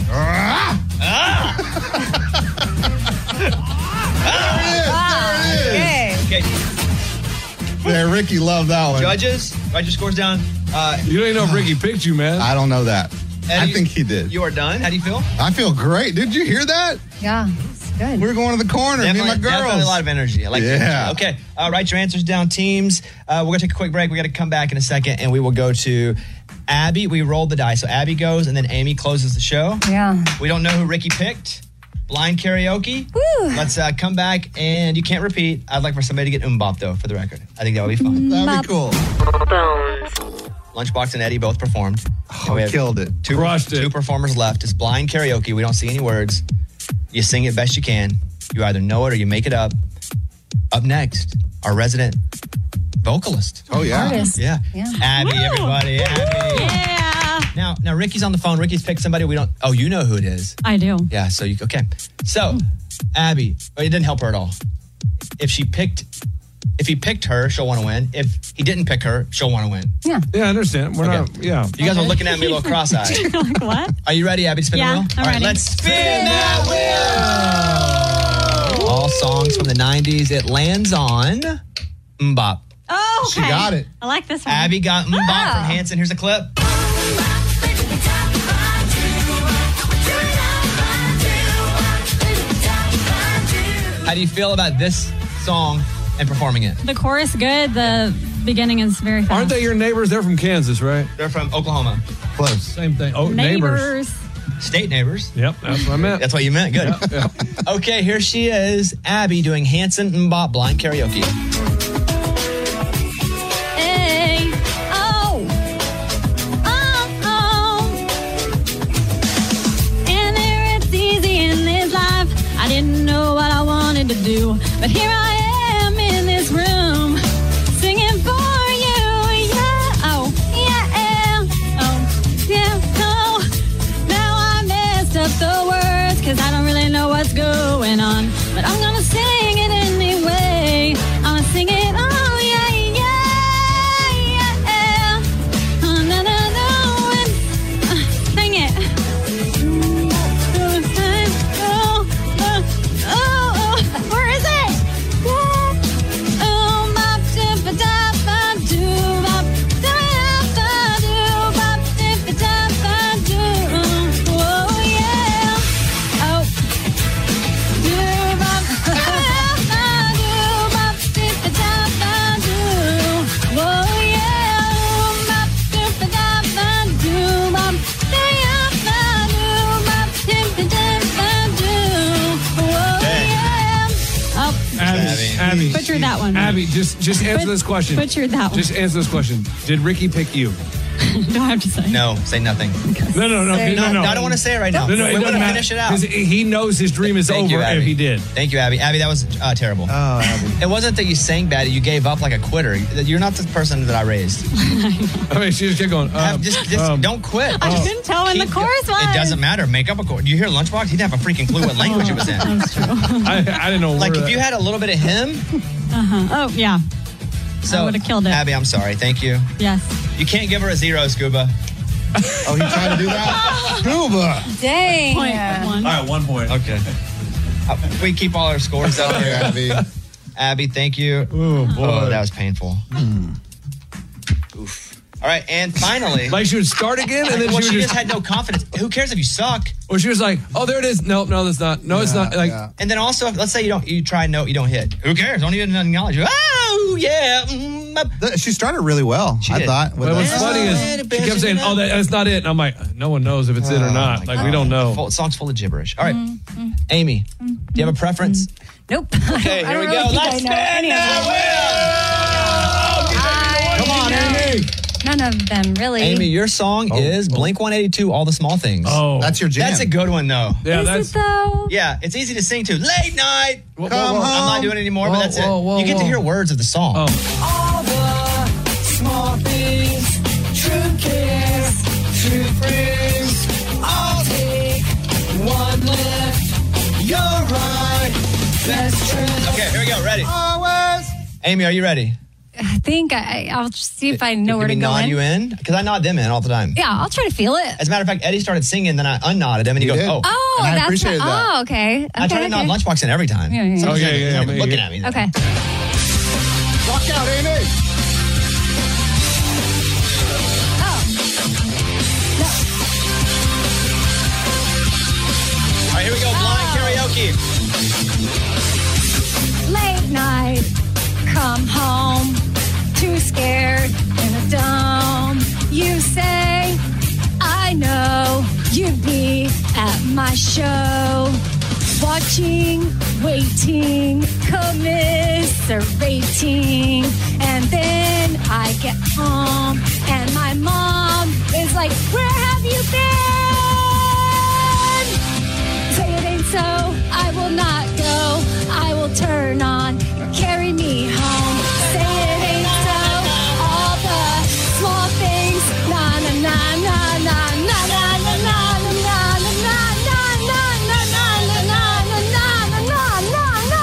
[SPEAKER 3] There it is.
[SPEAKER 1] Okay.
[SPEAKER 3] Yeah, Ricky loved that one.
[SPEAKER 1] Judges, write your scores down.
[SPEAKER 5] You don't even know if Ricky picked you, man.
[SPEAKER 3] I don't know that.
[SPEAKER 1] Eddie,
[SPEAKER 3] I think he did.
[SPEAKER 1] You are done. How do you feel?
[SPEAKER 3] I feel great. Did you hear that?
[SPEAKER 6] Yeah, it's good.
[SPEAKER 3] We're going to the corner, me and my girls.
[SPEAKER 1] Definitely a lot of energy. I like the
[SPEAKER 3] Yeah.
[SPEAKER 1] energy. Okay, write your answers down, teams. We're going to take a quick break. We got to come back in a second, and we will go to Abby. We rolled the dice. So Abby goes, and then Amy closes the show.
[SPEAKER 6] Yeah.
[SPEAKER 1] We don't know who Ricky picked. Blind karaoke.
[SPEAKER 6] Woo.
[SPEAKER 1] Let's come back, and you can't repeat. I'd like for somebody to get Mbop, though, for the record. I think that would be fun.
[SPEAKER 3] That'd be cool.
[SPEAKER 1] Lunchbox and Eddie both performed.
[SPEAKER 3] Oh, we killed it.
[SPEAKER 1] Two performers left. It's blind karaoke. We don't see any words. You sing it best you can. You either know it or you make it up. Up next, our resident vocalist.
[SPEAKER 3] Oh, yeah.
[SPEAKER 6] Artist.
[SPEAKER 1] Yeah. Abby,
[SPEAKER 7] Woo!
[SPEAKER 1] everybody. Abby.
[SPEAKER 7] Yeah.
[SPEAKER 1] Now Ricky's on the phone. Ricky's picked somebody we don't. Oh, you know who it is.
[SPEAKER 7] I do.
[SPEAKER 1] Yeah. So okay. So Abby, it didn't help her at all. If he picked her, she'll want to win. If he didn't pick her, she'll want to win.
[SPEAKER 6] Yeah.
[SPEAKER 5] Yeah, I understand. We're not. Yeah.
[SPEAKER 1] You guys were looking at me a little cross-eyed.
[SPEAKER 7] You're like, what?
[SPEAKER 1] Are you ready, Abby, to spin the wheel?
[SPEAKER 7] I'm
[SPEAKER 1] All right,
[SPEAKER 7] ready.
[SPEAKER 1] let's spin that wheel. All songs from the 90s. It lands on Mbop.
[SPEAKER 7] Oh, okay.
[SPEAKER 3] She got it.
[SPEAKER 7] I like this one.
[SPEAKER 1] Abby got Mbop from Hanson. Here's a clip. How do you feel about this song and performing it?
[SPEAKER 7] The chorus good. The beginning is very fast.
[SPEAKER 5] Aren't they your neighbors? They're from Kansas, right?
[SPEAKER 1] They're from Oklahoma.
[SPEAKER 3] Close.
[SPEAKER 5] Same thing. Oh, neighbors.
[SPEAKER 1] State neighbors.
[SPEAKER 5] Yep, that's what I meant.
[SPEAKER 1] That's what you meant. Good.
[SPEAKER 5] Yeah.
[SPEAKER 1] Okay, here she is, Abby doing Hanson Mbop blind karaoke.
[SPEAKER 7] Hey, oh, and there it's easy in this life. I didn't know what I wanted to do, but here I am in this room, singing for you. Yeah, oh, yeah, oh, yeah, no. Now I messed up the words, 'cause I don't really know what's going on, but I'm gonna sing it anyway. I'm gonna sing it, oh, yeah, yeah. Oh, no, no, no, sing it. Where is it?
[SPEAKER 5] Abby.
[SPEAKER 7] Butchered that one.
[SPEAKER 5] Abby, just answer this question.
[SPEAKER 7] Butchered that one.
[SPEAKER 5] Just answer this question. Did Ricky pick you?
[SPEAKER 7] Do I have to say?
[SPEAKER 1] No, say nothing.
[SPEAKER 5] No.
[SPEAKER 1] I don't want to say it right now.
[SPEAKER 5] No, it
[SPEAKER 1] we
[SPEAKER 5] doesn't matter.
[SPEAKER 1] Finish it out.
[SPEAKER 5] Because he knows his dream is
[SPEAKER 1] Thank you,
[SPEAKER 5] over
[SPEAKER 1] Abby.
[SPEAKER 5] if he did.
[SPEAKER 1] Thank you, Abby. Abby, that was terrible.
[SPEAKER 3] Oh, Abby.
[SPEAKER 1] It wasn't that you sang bad. You gave up like a quitter. You're not the person that I raised.
[SPEAKER 5] I mean, she just kept going.
[SPEAKER 1] Just don't quit.
[SPEAKER 7] I couldn't tell when the chorus was.
[SPEAKER 1] It doesn't matter. Make up a chord. You hear Lunchbox? He didn't have a freaking clue what language it was in.
[SPEAKER 7] That's true.
[SPEAKER 5] I didn't know.
[SPEAKER 1] Like if you had a little bit of him.
[SPEAKER 7] Oh, yeah.
[SPEAKER 1] So,
[SPEAKER 7] I would have killed it.
[SPEAKER 1] Abby, I'm sorry. Thank you.
[SPEAKER 7] Yes.
[SPEAKER 1] You can't give her a 0, Scuba.
[SPEAKER 3] Oh, he tried to do that? Scuba.
[SPEAKER 6] Dang.
[SPEAKER 7] Point one.
[SPEAKER 16] All right, 1 point.
[SPEAKER 1] Okay. We keep all our scores out there.
[SPEAKER 3] Abby.
[SPEAKER 1] Abby, thank you.
[SPEAKER 5] Oh, boy.
[SPEAKER 1] Oh, that was painful. Oof. All right, and finally.
[SPEAKER 5] Like she would start again, and then
[SPEAKER 1] well,
[SPEAKER 5] she
[SPEAKER 1] she
[SPEAKER 5] would
[SPEAKER 1] just had no confidence. Who cares if you suck?
[SPEAKER 5] Or she was like, "Oh, there it is." No, that's not. No, it's not. Like,
[SPEAKER 1] And then also, let's say you try note, you don't hit. Who cares? Don't even acknowledge you. Oh yeah.
[SPEAKER 3] She started really well,
[SPEAKER 1] She
[SPEAKER 3] I
[SPEAKER 1] did.
[SPEAKER 3] thought.
[SPEAKER 5] But what's funny is she kept saying, "Oh, that's not it," and I'm like, "No one knows if it's it or not. Like, we don't know."
[SPEAKER 1] The song's full of gibberish. All right, Amy, do you have a preference?
[SPEAKER 6] Nope.
[SPEAKER 1] Okay,
[SPEAKER 6] I
[SPEAKER 1] here we
[SPEAKER 6] don't
[SPEAKER 1] go.
[SPEAKER 6] really think
[SPEAKER 1] Let's
[SPEAKER 6] I
[SPEAKER 1] spin
[SPEAKER 6] know any of them.
[SPEAKER 1] that wheel. Come on, Amy.
[SPEAKER 6] None of them, really.
[SPEAKER 1] Amy, your song is Blink 182, All the Small Things.
[SPEAKER 5] Oh,
[SPEAKER 3] that's your jam.
[SPEAKER 1] That's a good one, though.
[SPEAKER 5] Yeah,
[SPEAKER 6] Is it though?
[SPEAKER 1] Yeah, it's easy to sing to. Late night.
[SPEAKER 3] Come
[SPEAKER 1] I'm not
[SPEAKER 3] home.
[SPEAKER 1] doing it anymore, but that's
[SPEAKER 5] Whoa,
[SPEAKER 1] it. You get to hear words of the song.
[SPEAKER 5] Oh.
[SPEAKER 2] All the small things, true kiss, true friends. I'll take one left. You're right. That's true.
[SPEAKER 1] Okay, here we go. Ready?
[SPEAKER 3] Always.
[SPEAKER 1] Amy, are you ready?
[SPEAKER 6] I think I'll just see if I know where to
[SPEAKER 1] Can we
[SPEAKER 6] go
[SPEAKER 1] nod
[SPEAKER 6] in.
[SPEAKER 1] you in? Because I nod them in all the time.
[SPEAKER 6] Yeah, I'll try to feel it.
[SPEAKER 1] As a matter of fact, Eddie started singing, then I unnodded him, and he goes,
[SPEAKER 3] did.
[SPEAKER 1] "Oh."
[SPEAKER 6] Oh,
[SPEAKER 3] And I
[SPEAKER 6] that's
[SPEAKER 3] appreciated that.
[SPEAKER 6] Oh, okay.
[SPEAKER 1] I try to nod Lunchbox in every time.
[SPEAKER 6] Yeah.
[SPEAKER 1] Someone's
[SPEAKER 5] Oh, yeah,
[SPEAKER 1] like,
[SPEAKER 5] yeah,
[SPEAKER 1] looking
[SPEAKER 5] yeah.
[SPEAKER 1] at me.
[SPEAKER 6] Okay.
[SPEAKER 3] Rock out, Amy.
[SPEAKER 1] All right, here we go. Blind karaoke.
[SPEAKER 6] Late night, come home, too scared in a dome. You say, I know you'd be at my show. Watching, waiting, commiserating. And then I get home And my mom is like, where have you been? Say it ain't so, I will not go. I will turn on, carry me home. Say it ain't so, all the small things. Na na na na na na na na na na na na na na na na na na na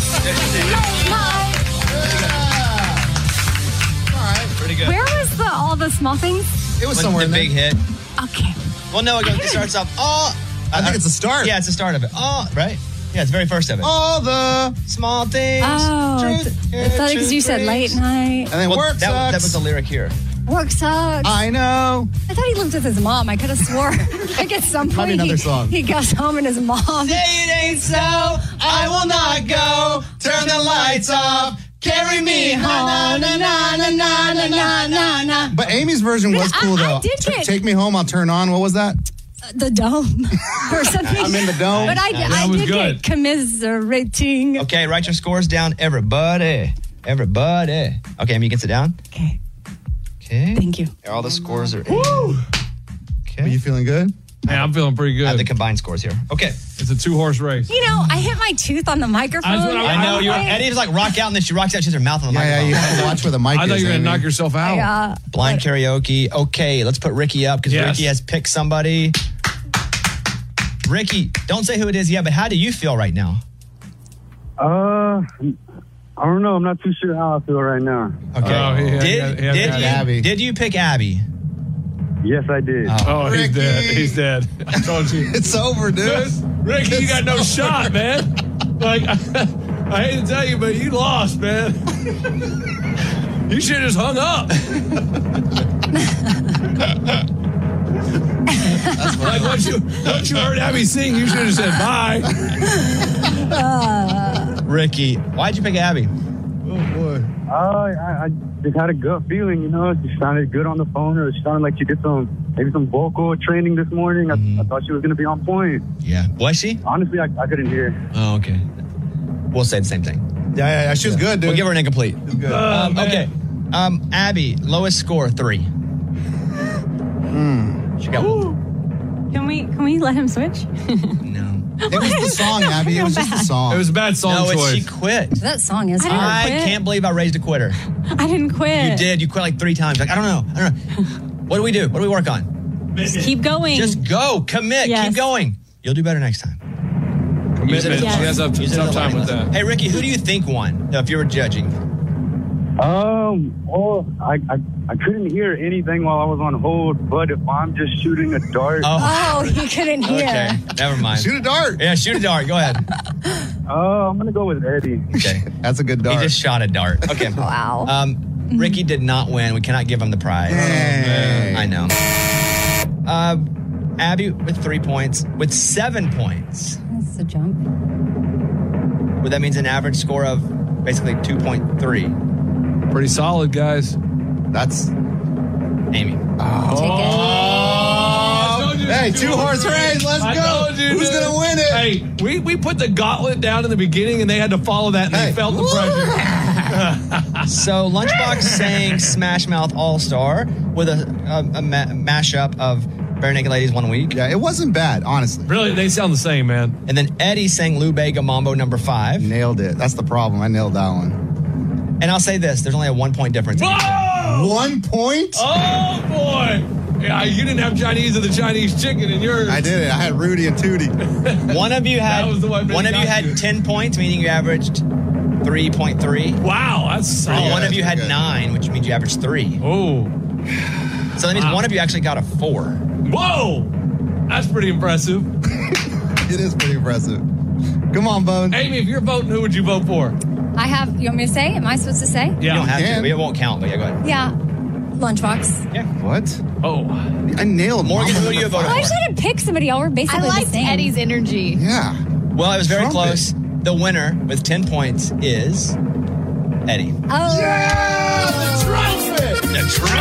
[SPEAKER 1] Pretty good.
[SPEAKER 6] Where was the all the small things?
[SPEAKER 3] It was
[SPEAKER 1] When
[SPEAKER 3] somewhere
[SPEAKER 1] the
[SPEAKER 3] in
[SPEAKER 1] big
[SPEAKER 3] there.
[SPEAKER 1] hit.
[SPEAKER 6] Okay.
[SPEAKER 1] Well, no, it starts off. Oh,
[SPEAKER 3] I think it's the start.
[SPEAKER 1] Yeah, it's the start of it. Oh, right. Yeah, it's the very first of it.
[SPEAKER 3] All the
[SPEAKER 1] small things.
[SPEAKER 6] Oh, I thought because you said late night.
[SPEAKER 3] And then work
[SPEAKER 1] that
[SPEAKER 3] sucks.
[SPEAKER 1] was the lyric here.
[SPEAKER 6] Work sucks.
[SPEAKER 3] I know.
[SPEAKER 6] I thought he lived with his mom. I could have swore. Like at some
[SPEAKER 3] Might be
[SPEAKER 6] point,
[SPEAKER 3] another song.
[SPEAKER 6] he goes home and his mom.
[SPEAKER 1] Say it ain't so, I will not go. Turn the lights off. Carry me home. Na na na na na na na na na.
[SPEAKER 3] But Amy's version was cool, though.
[SPEAKER 6] I did get-
[SPEAKER 3] Take me home, I'll turn on. What was that?
[SPEAKER 6] The dome or something.
[SPEAKER 3] I'm in the dome.
[SPEAKER 6] But I
[SPEAKER 5] was
[SPEAKER 6] did
[SPEAKER 5] good.
[SPEAKER 6] get commiserating.
[SPEAKER 1] Okay, write your scores down, everybody. Everybody. Okay, Amy, you can sit down.
[SPEAKER 6] Okay.
[SPEAKER 1] Okay.
[SPEAKER 6] Thank you.
[SPEAKER 1] All the scores are in.
[SPEAKER 3] Are
[SPEAKER 1] Okay.
[SPEAKER 3] you feeling good?
[SPEAKER 5] Hey, I'm feeling pretty
[SPEAKER 1] I have the
[SPEAKER 5] good.
[SPEAKER 1] combined scores here. Okay.
[SPEAKER 5] It's a 2-horse race.
[SPEAKER 6] You know, I hit my tooth on the microphone.
[SPEAKER 5] That's what
[SPEAKER 1] I know. Eddie was like rock out, and then she rocks out. She has her mouth on the
[SPEAKER 3] Yeah,
[SPEAKER 1] microphone.
[SPEAKER 3] you have to watch where the mic
[SPEAKER 5] I
[SPEAKER 3] is.
[SPEAKER 5] thought you were going to
[SPEAKER 3] Amy.
[SPEAKER 5] knock yourself out.
[SPEAKER 6] Yeah.
[SPEAKER 1] Blind karaoke. Okay, let's put Ricky up because
[SPEAKER 5] Yes.
[SPEAKER 1] Ricky has picked somebody. Ricky, don't say who it is yet, but how do you feel right now?
[SPEAKER 17] I don't know. I'm not too sure how I feel right now.
[SPEAKER 1] Okay.
[SPEAKER 5] Oh,
[SPEAKER 1] Did you pick Abby?
[SPEAKER 17] Yes, I did.
[SPEAKER 5] Oh, he's
[SPEAKER 3] Ricky.
[SPEAKER 5] dead. He's dead. I told you.
[SPEAKER 3] It's over, dude.
[SPEAKER 5] Ricky, you got no shot, man. Like, I hate to tell you, but you lost, man. You should have just hung up. Like, once you heard Abby sing, you should have said bye.
[SPEAKER 1] Ricky, why'd you pick Abby?
[SPEAKER 3] Oh, boy.
[SPEAKER 17] I just had a gut feeling, you know. She sounded good on the phone, or it sounded like she did maybe some vocal training this morning. I thought she was going to be on point.
[SPEAKER 1] Yeah. Was she?
[SPEAKER 17] Honestly, I couldn't hear.
[SPEAKER 1] Oh, okay. We'll say the same thing.
[SPEAKER 3] Yeah. She was good, dude.
[SPEAKER 1] We'll give her an incomplete.
[SPEAKER 3] good.
[SPEAKER 1] Okay. Abby, lowest score, 3. She got one.
[SPEAKER 6] Can we let him switch?
[SPEAKER 1] No.
[SPEAKER 3] It was the song, Abby. It was just the song.
[SPEAKER 5] It was a bad song
[SPEAKER 1] No,
[SPEAKER 5] choice.
[SPEAKER 1] she quit.
[SPEAKER 6] That song is hard.
[SPEAKER 1] I can't believe I raised a quitter.
[SPEAKER 6] I didn't quit.
[SPEAKER 1] You did. You quit like 3 times. Like, I don't know. What do we do? What do we work on?
[SPEAKER 6] Just keep going.
[SPEAKER 1] Just go. Commit.
[SPEAKER 6] Yes.
[SPEAKER 1] Keep going. You'll do better next time.
[SPEAKER 5] Commitment. She has a
[SPEAKER 1] Use it as
[SPEAKER 5] tough
[SPEAKER 1] a
[SPEAKER 5] time
[SPEAKER 1] learning
[SPEAKER 5] with
[SPEAKER 1] lesson.
[SPEAKER 5] that.
[SPEAKER 1] Hey, Ricky, who do you think won if you were judging?
[SPEAKER 17] Well, I couldn't hear anything while I was on hold, but if I'm just shooting a dart,
[SPEAKER 6] Oh, he couldn't hear.
[SPEAKER 1] Okay. Never mind.
[SPEAKER 3] Shoot a dart.
[SPEAKER 1] Yeah, shoot a dart. Go ahead.
[SPEAKER 17] I'm going to go with Eddie.
[SPEAKER 1] Okay.
[SPEAKER 3] That's a good dart.
[SPEAKER 1] He just shot a dart. Okay.
[SPEAKER 6] Wow.
[SPEAKER 1] Ricky did not win. We cannot give him the prize.
[SPEAKER 3] Hey.
[SPEAKER 1] I know. Abby with 3 points. With 7 points.
[SPEAKER 6] That's a jump.
[SPEAKER 1] Well, that means an average score of basically 2.3.
[SPEAKER 5] Pretty solid, guys.
[SPEAKER 3] That's.
[SPEAKER 1] Amy.
[SPEAKER 3] Hey, 2-horse race. Let's
[SPEAKER 5] I
[SPEAKER 3] go.
[SPEAKER 5] told you,
[SPEAKER 3] Who's
[SPEAKER 5] dude.
[SPEAKER 3] going to win it?
[SPEAKER 5] Hey, we put the gauntlet down in the beginning, and they had to follow that, and they felt the pressure.
[SPEAKER 1] So Lunchbox sang Smash Mouth All Star with a mashup of Bare Naked Ladies 1 Week.
[SPEAKER 3] Yeah, it wasn't bad, honestly.
[SPEAKER 5] Really, they sound the same, man.
[SPEAKER 1] And then Eddie sang Lou Bega Mambo number 5.
[SPEAKER 3] Nailed it. That's the problem. I nailed that one.
[SPEAKER 1] And I'll say this, there's only a 1 point difference.
[SPEAKER 5] Whoa!
[SPEAKER 3] 1 point?
[SPEAKER 5] Oh, boy. Yeah, you didn't have Chinese or the Chinese chicken in yours.
[SPEAKER 3] I did it. I had Rudy and Tootie.
[SPEAKER 1] One of you had
[SPEAKER 5] That was the one
[SPEAKER 1] one of you
[SPEAKER 5] got
[SPEAKER 1] had
[SPEAKER 5] you.
[SPEAKER 1] 10 points, meaning you averaged 3.3.
[SPEAKER 5] Wow, that's solid.
[SPEAKER 1] One of you had
[SPEAKER 3] good.
[SPEAKER 1] 9, which means you averaged 3.
[SPEAKER 5] Oh.
[SPEAKER 1] So that means one of you actually got a 4.
[SPEAKER 5] Whoa! That's pretty impressive.
[SPEAKER 3] It is pretty impressive. Come on, Bones.
[SPEAKER 5] Amy, if you're voting, who would you vote for?
[SPEAKER 6] I have. You want me to say? Am I supposed to say?
[SPEAKER 5] Yeah.
[SPEAKER 1] You don't have
[SPEAKER 3] can.
[SPEAKER 1] to. It won't count, but yeah, go ahead.
[SPEAKER 6] Yeah. Lunchbox.
[SPEAKER 1] Yeah.
[SPEAKER 3] What?
[SPEAKER 5] Oh.
[SPEAKER 3] I nailed
[SPEAKER 1] Morgan,
[SPEAKER 3] Mama
[SPEAKER 1] who do you
[SPEAKER 3] number
[SPEAKER 1] vote
[SPEAKER 6] I
[SPEAKER 3] five.
[SPEAKER 6] just had to pick somebody. Y'all were basically
[SPEAKER 9] I
[SPEAKER 6] the
[SPEAKER 9] liked
[SPEAKER 6] same.
[SPEAKER 9] Eddie's energy.
[SPEAKER 3] Yeah.
[SPEAKER 1] Well, it was very
[SPEAKER 3] Trumpet.
[SPEAKER 1] close. The winner with 10 points is Eddie.
[SPEAKER 6] Oh.
[SPEAKER 3] Yeah! The trumpet!
[SPEAKER 1] The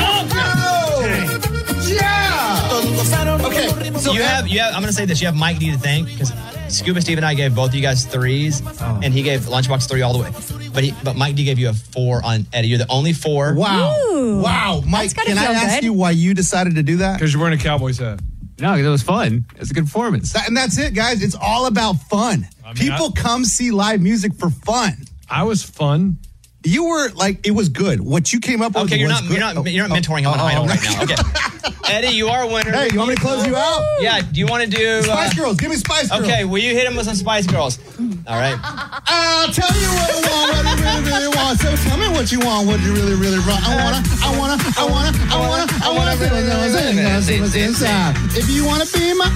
[SPEAKER 3] Yeah! Okay, so
[SPEAKER 1] you have. I'm going to say this. You have Mike D to thank because Scuba Steve and I gave both of you guys 3s, and he gave Lunchbox 3 all the way. But Mike D gave you a 4 on Eddie. You're the only 4.
[SPEAKER 3] Wow.
[SPEAKER 6] Ooh.
[SPEAKER 3] Wow. Mike,
[SPEAKER 6] That's gotta
[SPEAKER 3] can I
[SPEAKER 6] feel
[SPEAKER 3] ask
[SPEAKER 6] good.
[SPEAKER 3] you why you decided to do that?
[SPEAKER 5] Because you're wearing a Cowboys hat.
[SPEAKER 16] No, it was fun. It's a good performance.
[SPEAKER 3] And that's it, guys. It's all about fun. People come see live music for fun.
[SPEAKER 5] I was fun.
[SPEAKER 3] You were like, it was good. What you came up with
[SPEAKER 1] Okay, you're
[SPEAKER 3] was
[SPEAKER 1] not
[SPEAKER 3] good.
[SPEAKER 1] you're not mentoring him on idol right now. Okay, Eddie, you are a winner.
[SPEAKER 3] Hey, you want me to close you out?
[SPEAKER 1] Yeah. Do you want to do
[SPEAKER 3] Spice Girls? Give me Spice Girls.
[SPEAKER 1] Okay, will you hit him with some Spice Girls? All right.
[SPEAKER 3] I'll tell you what I want, what I really, really want. So tell me what you want, what you really, really want. I wanna really know what's inside. If you wanna be my,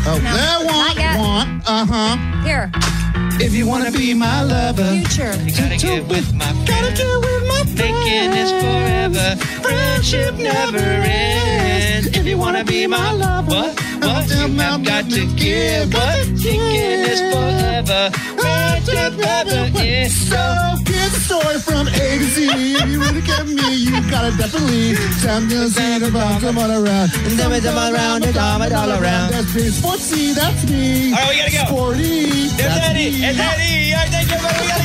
[SPEAKER 6] Here.
[SPEAKER 3] If you wanna be my lover,
[SPEAKER 6] Future.
[SPEAKER 1] You gotta get with my thinking is forever. Friendship never ends. If you wanna be my lover, what? You have got to give. What? Thinking is forever. Friendship never ends.
[SPEAKER 3] So get the story from A to Z. If you really get me, you gotta definitely sound the scene about someone around. And then we come around and all around. That's me. Sportsy, that's me.
[SPEAKER 1] All right, we gotta go.
[SPEAKER 3] Sporty.
[SPEAKER 1] There's Eddie. It's Eddie. All right, thank you, everybody. We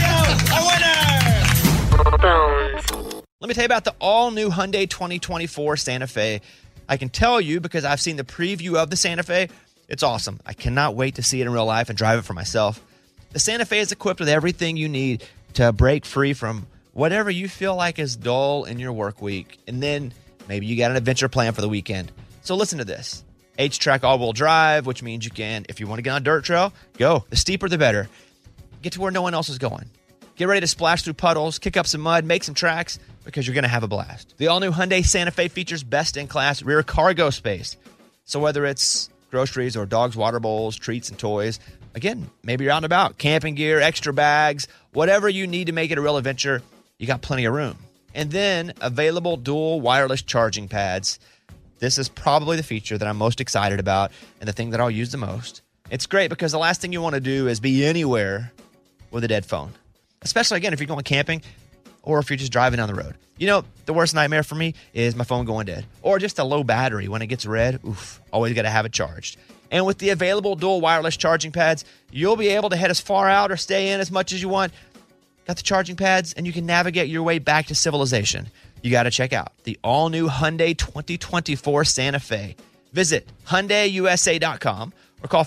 [SPEAKER 1] gotta go. A winner. Let me tell you about the all-new Hyundai 2024 Santa Fe. I can tell you because I've seen the preview of the Santa Fe. It's awesome. I cannot wait to see it in real life and drive it for myself. The Santa Fe is equipped with everything you need to break free from whatever you feel like is dull in your work week. And then maybe you got an adventure plan for the weekend. So listen to this. H-Track all-wheel drive, which means you can, if you want to get on a dirt trail, go. The steeper, the better. Get to where no one else is going. Get ready to splash through puddles, kick up some mud, make some tracks, because you're going to have a blast. The all-new Hyundai Santa Fe features best-in-class rear cargo space. So whether it's groceries or dogs' water bowls, treats, and toys, again, maybe you're out and about, camping gear, extra bags, whatever you need to make it a real adventure, you got plenty of room. And then available dual wireless charging pads. This is probably the feature that I'm most excited about and the thing that I'll use the most. It's great because the last thing you want to do is be anywhere with a dead phone. Especially, again, if you're going camping or if you're just driving down the road. You know, the worst nightmare for me is my phone going dead. Or just a low battery when it gets red. Oof, always got to have it charged. And with the available dual wireless charging pads, you'll be able to head as far out or stay in as much as you want. Got the charging pads, and you can navigate your way back to civilization. You got to check out the all-new Hyundai 2024 Santa Fe. Visit HyundaiUSA.com or call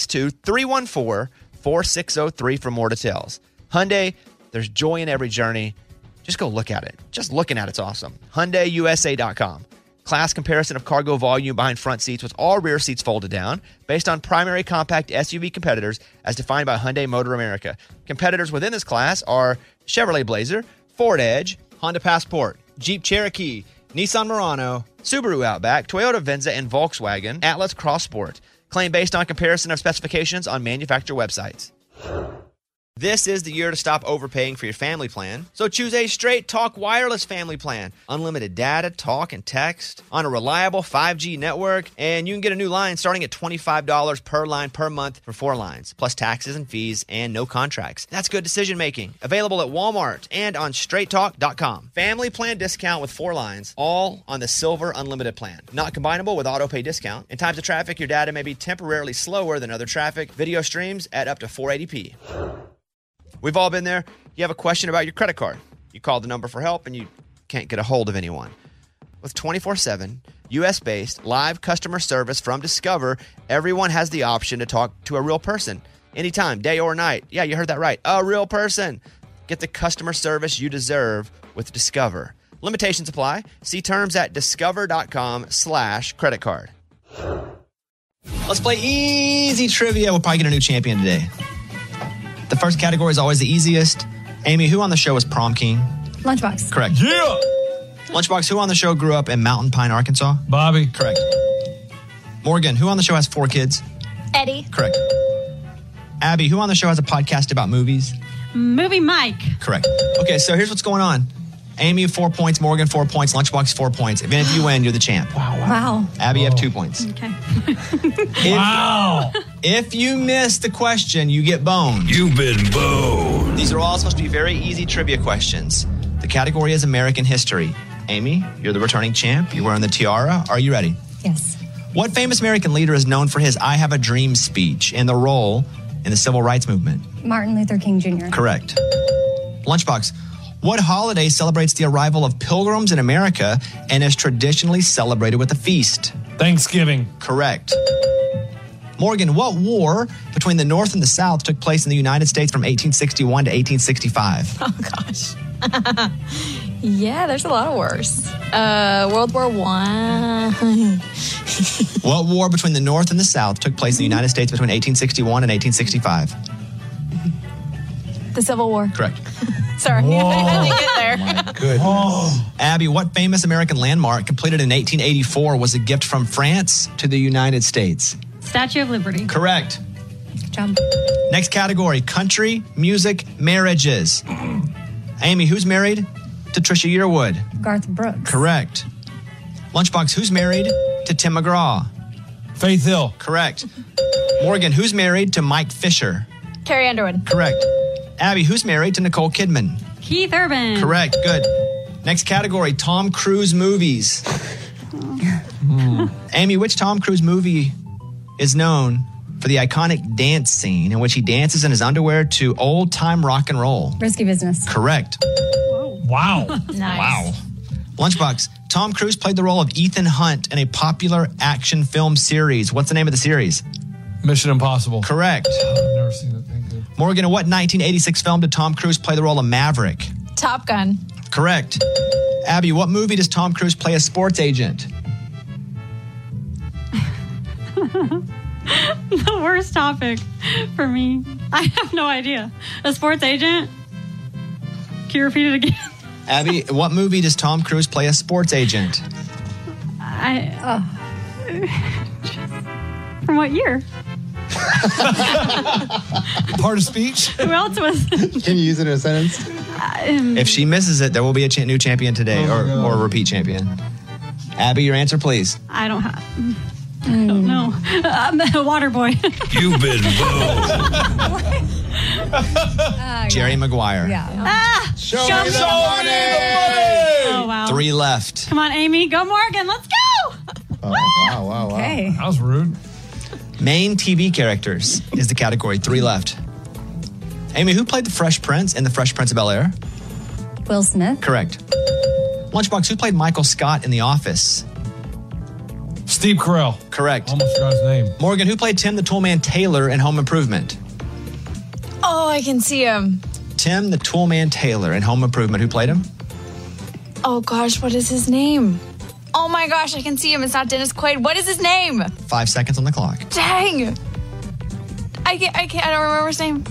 [SPEAKER 1] 562-314-4603 for more details. Hyundai, there's joy in every journey. Just go look at it. Just looking at it's awesome. HyundaiUSA.com. Class comparison of cargo volume behind front seats with all rear seats folded down based on primary compact SUV competitors as defined by Hyundai Motor America. Competitors within this class are Chevrolet Blazer, Ford Edge, Honda Passport, Jeep Cherokee, Nissan Murano, Subaru Outback, Toyota Venza, and Volkswagen Atlas Cross Sport. Claim based on comparison of specifications on manufacturer websites. This is the year to stop overpaying for your family plan. So choose a Straight Talk Wireless family plan. Unlimited data, talk, and text on a reliable 5G network. And you can get a new line starting at $25 per line per month for 4 lines, plus taxes and fees and no contracts. That's good decision making. Available at Walmart and on straighttalk.com. Family plan discount with 4 lines, all on the Silver Unlimited plan. Not combinable with auto pay discount. In times of traffic, your data may be temporarily slower than other traffic. Video streams at up to 480p. We've all been there. You have a question about your credit card. You call the number for help and you can't get a hold of anyone. With 24/7, U.S.-based live customer service from Discover, everyone has the option to talk to a real person. Anytime, day or night. Yeah, you heard that right. A real person. Get the customer service you deserve with Discover. Limitations apply. See terms at discover.com/credit card. Let's play easy trivia. We'll probably get a new champion today. The first category is always the easiest. Amy, who on the show is prom king?
[SPEAKER 6] Lunchbox.
[SPEAKER 1] Correct. Yeah! Lunchbox, who on the show grew up in Mountain Pine, Arkansas?
[SPEAKER 5] Bobby.
[SPEAKER 1] Correct. Morgan, who on the show has 4 kids?
[SPEAKER 7] Eddie.
[SPEAKER 1] Correct. Abby, who on the show has a podcast about movies?
[SPEAKER 7] Movie Mike.
[SPEAKER 1] Correct. Okay, so here's what's going on. Amy, 4 points. Morgan, 4 points. Lunchbox, 4 points. Even if you win, you're the champ.
[SPEAKER 6] Wow.
[SPEAKER 1] Abby, you have 2 points.
[SPEAKER 7] Okay.
[SPEAKER 5] Wow.
[SPEAKER 1] If you miss the question, you get boned.
[SPEAKER 8] You've been boned.
[SPEAKER 1] These are all supposed to be very easy trivia questions. The category is American history. Amy, you're the returning champ. You're wearing the tiara. Are you ready?
[SPEAKER 6] Yes.
[SPEAKER 1] What famous American leader is known for his I Have a Dream speech and the role in the civil rights movement?
[SPEAKER 6] Martin Luther King Jr.
[SPEAKER 1] Correct. Lunchbox, What holiday celebrates the arrival of pilgrims in America and is traditionally celebrated with a feast?
[SPEAKER 5] Thanksgiving.
[SPEAKER 1] Correct. Morgan, what war between the North and the South took place in the United States from 1861 to 1865?
[SPEAKER 9] Oh, gosh. Yeah, there's a lot of wars. World War I.
[SPEAKER 1] What war between the North and the South took place in the United States between 1861 and 1865?
[SPEAKER 9] The Civil War.
[SPEAKER 1] Correct.
[SPEAKER 9] Sorry, I had to get there.
[SPEAKER 1] Good. Abby, what famous American landmark completed in 1884 was a gift from France to the United States?
[SPEAKER 18] Statue of Liberty.
[SPEAKER 1] Correct.
[SPEAKER 6] Good job.
[SPEAKER 1] Next category, country, music, marriages. Amy, who's married to Trisha Yearwood?
[SPEAKER 6] Garth Brooks.
[SPEAKER 1] Correct. Lunchbox, who's married to Tim McGraw?
[SPEAKER 5] Faith Hill.
[SPEAKER 1] Correct. Morgan, who's married to Mike Fisher?
[SPEAKER 9] Carrie Underwood.
[SPEAKER 1] Correct. Abby, who's married to Nicole Kidman?
[SPEAKER 18] Keith Urban.
[SPEAKER 1] Correct. Good. Next category, Tom Cruise movies. Amy, which Tom Cruise movie is known for the iconic dance scene in which he dances in his underwear to old-time rock and roll?
[SPEAKER 6] Risky Business.
[SPEAKER 1] Correct.
[SPEAKER 5] Wow.
[SPEAKER 9] Nice.
[SPEAKER 1] Wow. Lunchbox, Tom Cruise played the role of Ethan Hunt in a popular action film series. What's the name of the series?
[SPEAKER 5] Mission Impossible.
[SPEAKER 1] Correct.
[SPEAKER 5] I've never seen it. Thank you.
[SPEAKER 1] Morgan, in what 1986 film did Tom Cruise play the role of Maverick?
[SPEAKER 9] Top Gun.
[SPEAKER 1] Correct. Abby, what movie does Tom Cruise play a sports agent?
[SPEAKER 18] The worst topic for me. I have no idea. A sports agent? Can you repeat it again?
[SPEAKER 1] Abby, what movie does Tom Cruise play a sports agent?
[SPEAKER 18] From what year?
[SPEAKER 5] Part of speech?
[SPEAKER 18] Who else was?
[SPEAKER 3] Can you use it in a sentence?
[SPEAKER 1] If she misses it, there will be a new champion today, or a repeat champion. Abby, your answer, please.
[SPEAKER 18] I don't have. I don't know. Waterboy.
[SPEAKER 8] You've been
[SPEAKER 1] Jerry Maguire.
[SPEAKER 6] Yeah.
[SPEAKER 18] Show me
[SPEAKER 5] the money!
[SPEAKER 18] Oh, wow.
[SPEAKER 1] 3 left.
[SPEAKER 18] Come on, Amy. Go, Morgan. Let's go.
[SPEAKER 3] Wow.
[SPEAKER 6] Okay.
[SPEAKER 5] That was rude.
[SPEAKER 1] Main TV characters is the category. 3 left. Amy, who played the Fresh Prince in The Fresh Prince of Bel-Air?
[SPEAKER 6] Will Smith.
[SPEAKER 1] Correct. Lunchbox, who played Michael Scott in The Office?
[SPEAKER 5] Steve Carell.
[SPEAKER 1] Correct.
[SPEAKER 5] Almost forgot his name.
[SPEAKER 1] Morgan, who played Tim the Toolman Taylor in Home Improvement?
[SPEAKER 9] Oh, I can see him.
[SPEAKER 1] Tim the Toolman Taylor in Home Improvement. Who played him?
[SPEAKER 9] Oh, gosh, what is his name? Oh, my gosh, I can see him. It's not Dennis Quaid. What is his name?
[SPEAKER 1] 5 seconds on the clock.
[SPEAKER 9] Dang. I don't remember his name.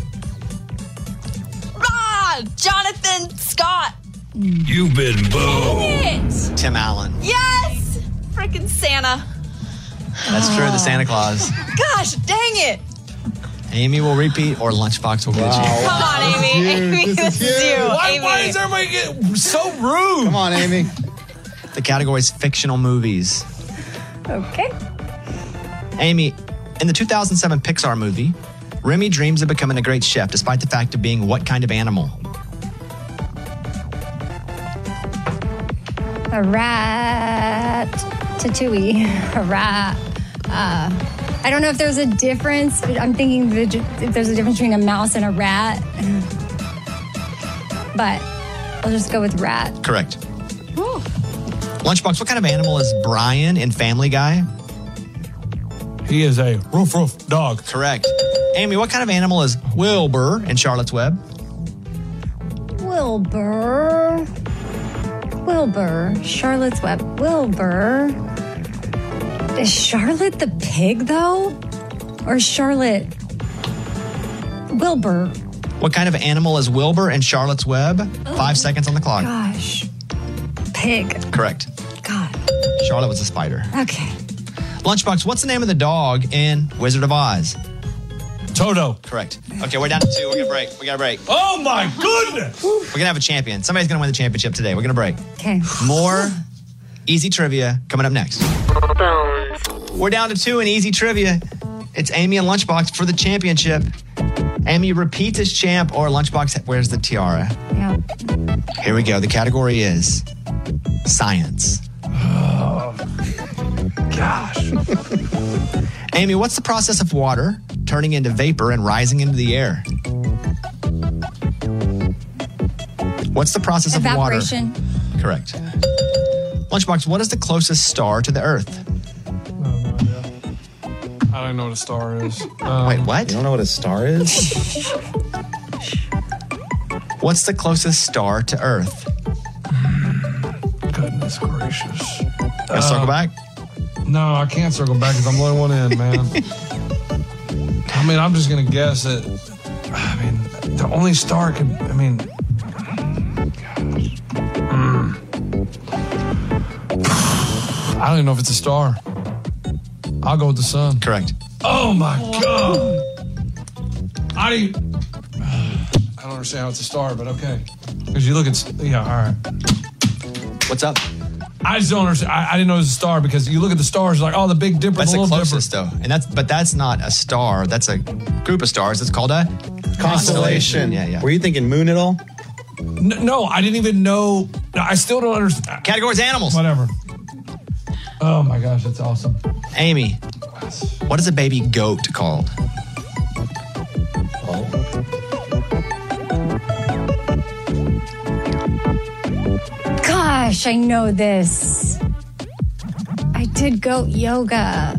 [SPEAKER 9] Jonathan Scott.
[SPEAKER 8] You've been
[SPEAKER 9] Dang it.
[SPEAKER 1] Tim Allen.
[SPEAKER 9] Yes. Freaking Santa.
[SPEAKER 1] That's true, the Santa Claus.
[SPEAKER 9] Gosh, dang it.
[SPEAKER 1] Amy will repeat or Lunchbox will get you.
[SPEAKER 9] Come on, Amy. Amy, this is you. Amy.
[SPEAKER 5] Why is everybody getting so rude?
[SPEAKER 3] Come on, Amy.
[SPEAKER 1] The category is fictional movies.
[SPEAKER 6] Okay.
[SPEAKER 1] Amy, in the 2007 Pixar movie, Remy dreams of becoming a great chef despite the fact of being what kind of animal?
[SPEAKER 6] A rat. Tatooine. A rat. I don't know if there's a difference, but I'm thinking if there's a difference between a mouse and a rat. But I'll just go with rat.
[SPEAKER 1] Correct. Lunchbox, what kind of animal is Brian in Family Guy?
[SPEAKER 5] He is a roof dog.
[SPEAKER 1] Correct. Amy, what kind of animal is Wilbur in Charlotte's Web?
[SPEAKER 6] Wilbur. Charlotte's Web. Wilbur. Is Charlotte the pig, though? Or Charlotte... Wilbur.
[SPEAKER 1] What kind of animal is Wilbur in Charlotte's Web? 5 seconds on the clock.
[SPEAKER 6] Gosh. Pig.
[SPEAKER 1] Correct.
[SPEAKER 6] God.
[SPEAKER 1] Charlotte was a spider.
[SPEAKER 6] Okay.
[SPEAKER 1] Lunchbox, what's the name of the dog in Wizard of Oz?
[SPEAKER 5] Toto.
[SPEAKER 1] Correct. Okay, we're down to 2. We're gonna break. We gotta break.
[SPEAKER 5] Oh my goodness!
[SPEAKER 1] We're gonna have a champion. Somebody's gonna win the championship today. We're gonna break.
[SPEAKER 6] Okay.
[SPEAKER 1] More easy trivia coming up next. We're down to 2 in easy trivia. It's Amy and Lunchbox for the championship. Amy repeats as champ, or Lunchbox wears the tiara.
[SPEAKER 6] Yeah.
[SPEAKER 1] Here we go. The category is science.
[SPEAKER 5] Oh, gosh.
[SPEAKER 1] Amy, what's the process of water turning into vapor and rising into the air? What's the process of water?
[SPEAKER 6] Evaporation.
[SPEAKER 1] Correct. Lunchbox, what is the closest star to the Earth?
[SPEAKER 5] I don't know what a star is.
[SPEAKER 1] Wait, what?
[SPEAKER 3] You don't know what a star is?
[SPEAKER 1] What's the closest star to Earth?
[SPEAKER 5] Goodness gracious.
[SPEAKER 1] Gonna circle back?
[SPEAKER 5] No, I can't circle back because I'm the only one in, man. I mean, I'm just going to guess that, the only star could, I don't even know if it's a star. I'll go with the sun.
[SPEAKER 1] Correct.
[SPEAKER 5] Oh, my God. I don't understand how it's a star, but okay. Because you look at, all right.
[SPEAKER 1] What's up?
[SPEAKER 5] I just don't understand. I didn't know it was a star because you look at the stars like, oh, the Big Dipper,
[SPEAKER 1] That's
[SPEAKER 5] the
[SPEAKER 1] the
[SPEAKER 5] Little
[SPEAKER 1] closest,
[SPEAKER 5] Dipper.
[SPEAKER 1] though. That's not a star. That's a group of stars. It's called a constellation. Yeah.
[SPEAKER 3] Were you thinking moon at all?
[SPEAKER 5] No, I didn't even know. I still don't understand.
[SPEAKER 1] Category's animals.
[SPEAKER 5] Whatever. Oh, my gosh, that's awesome.
[SPEAKER 1] Amy, what is a baby goat called?
[SPEAKER 6] Gosh, I know this. I did goat yoga.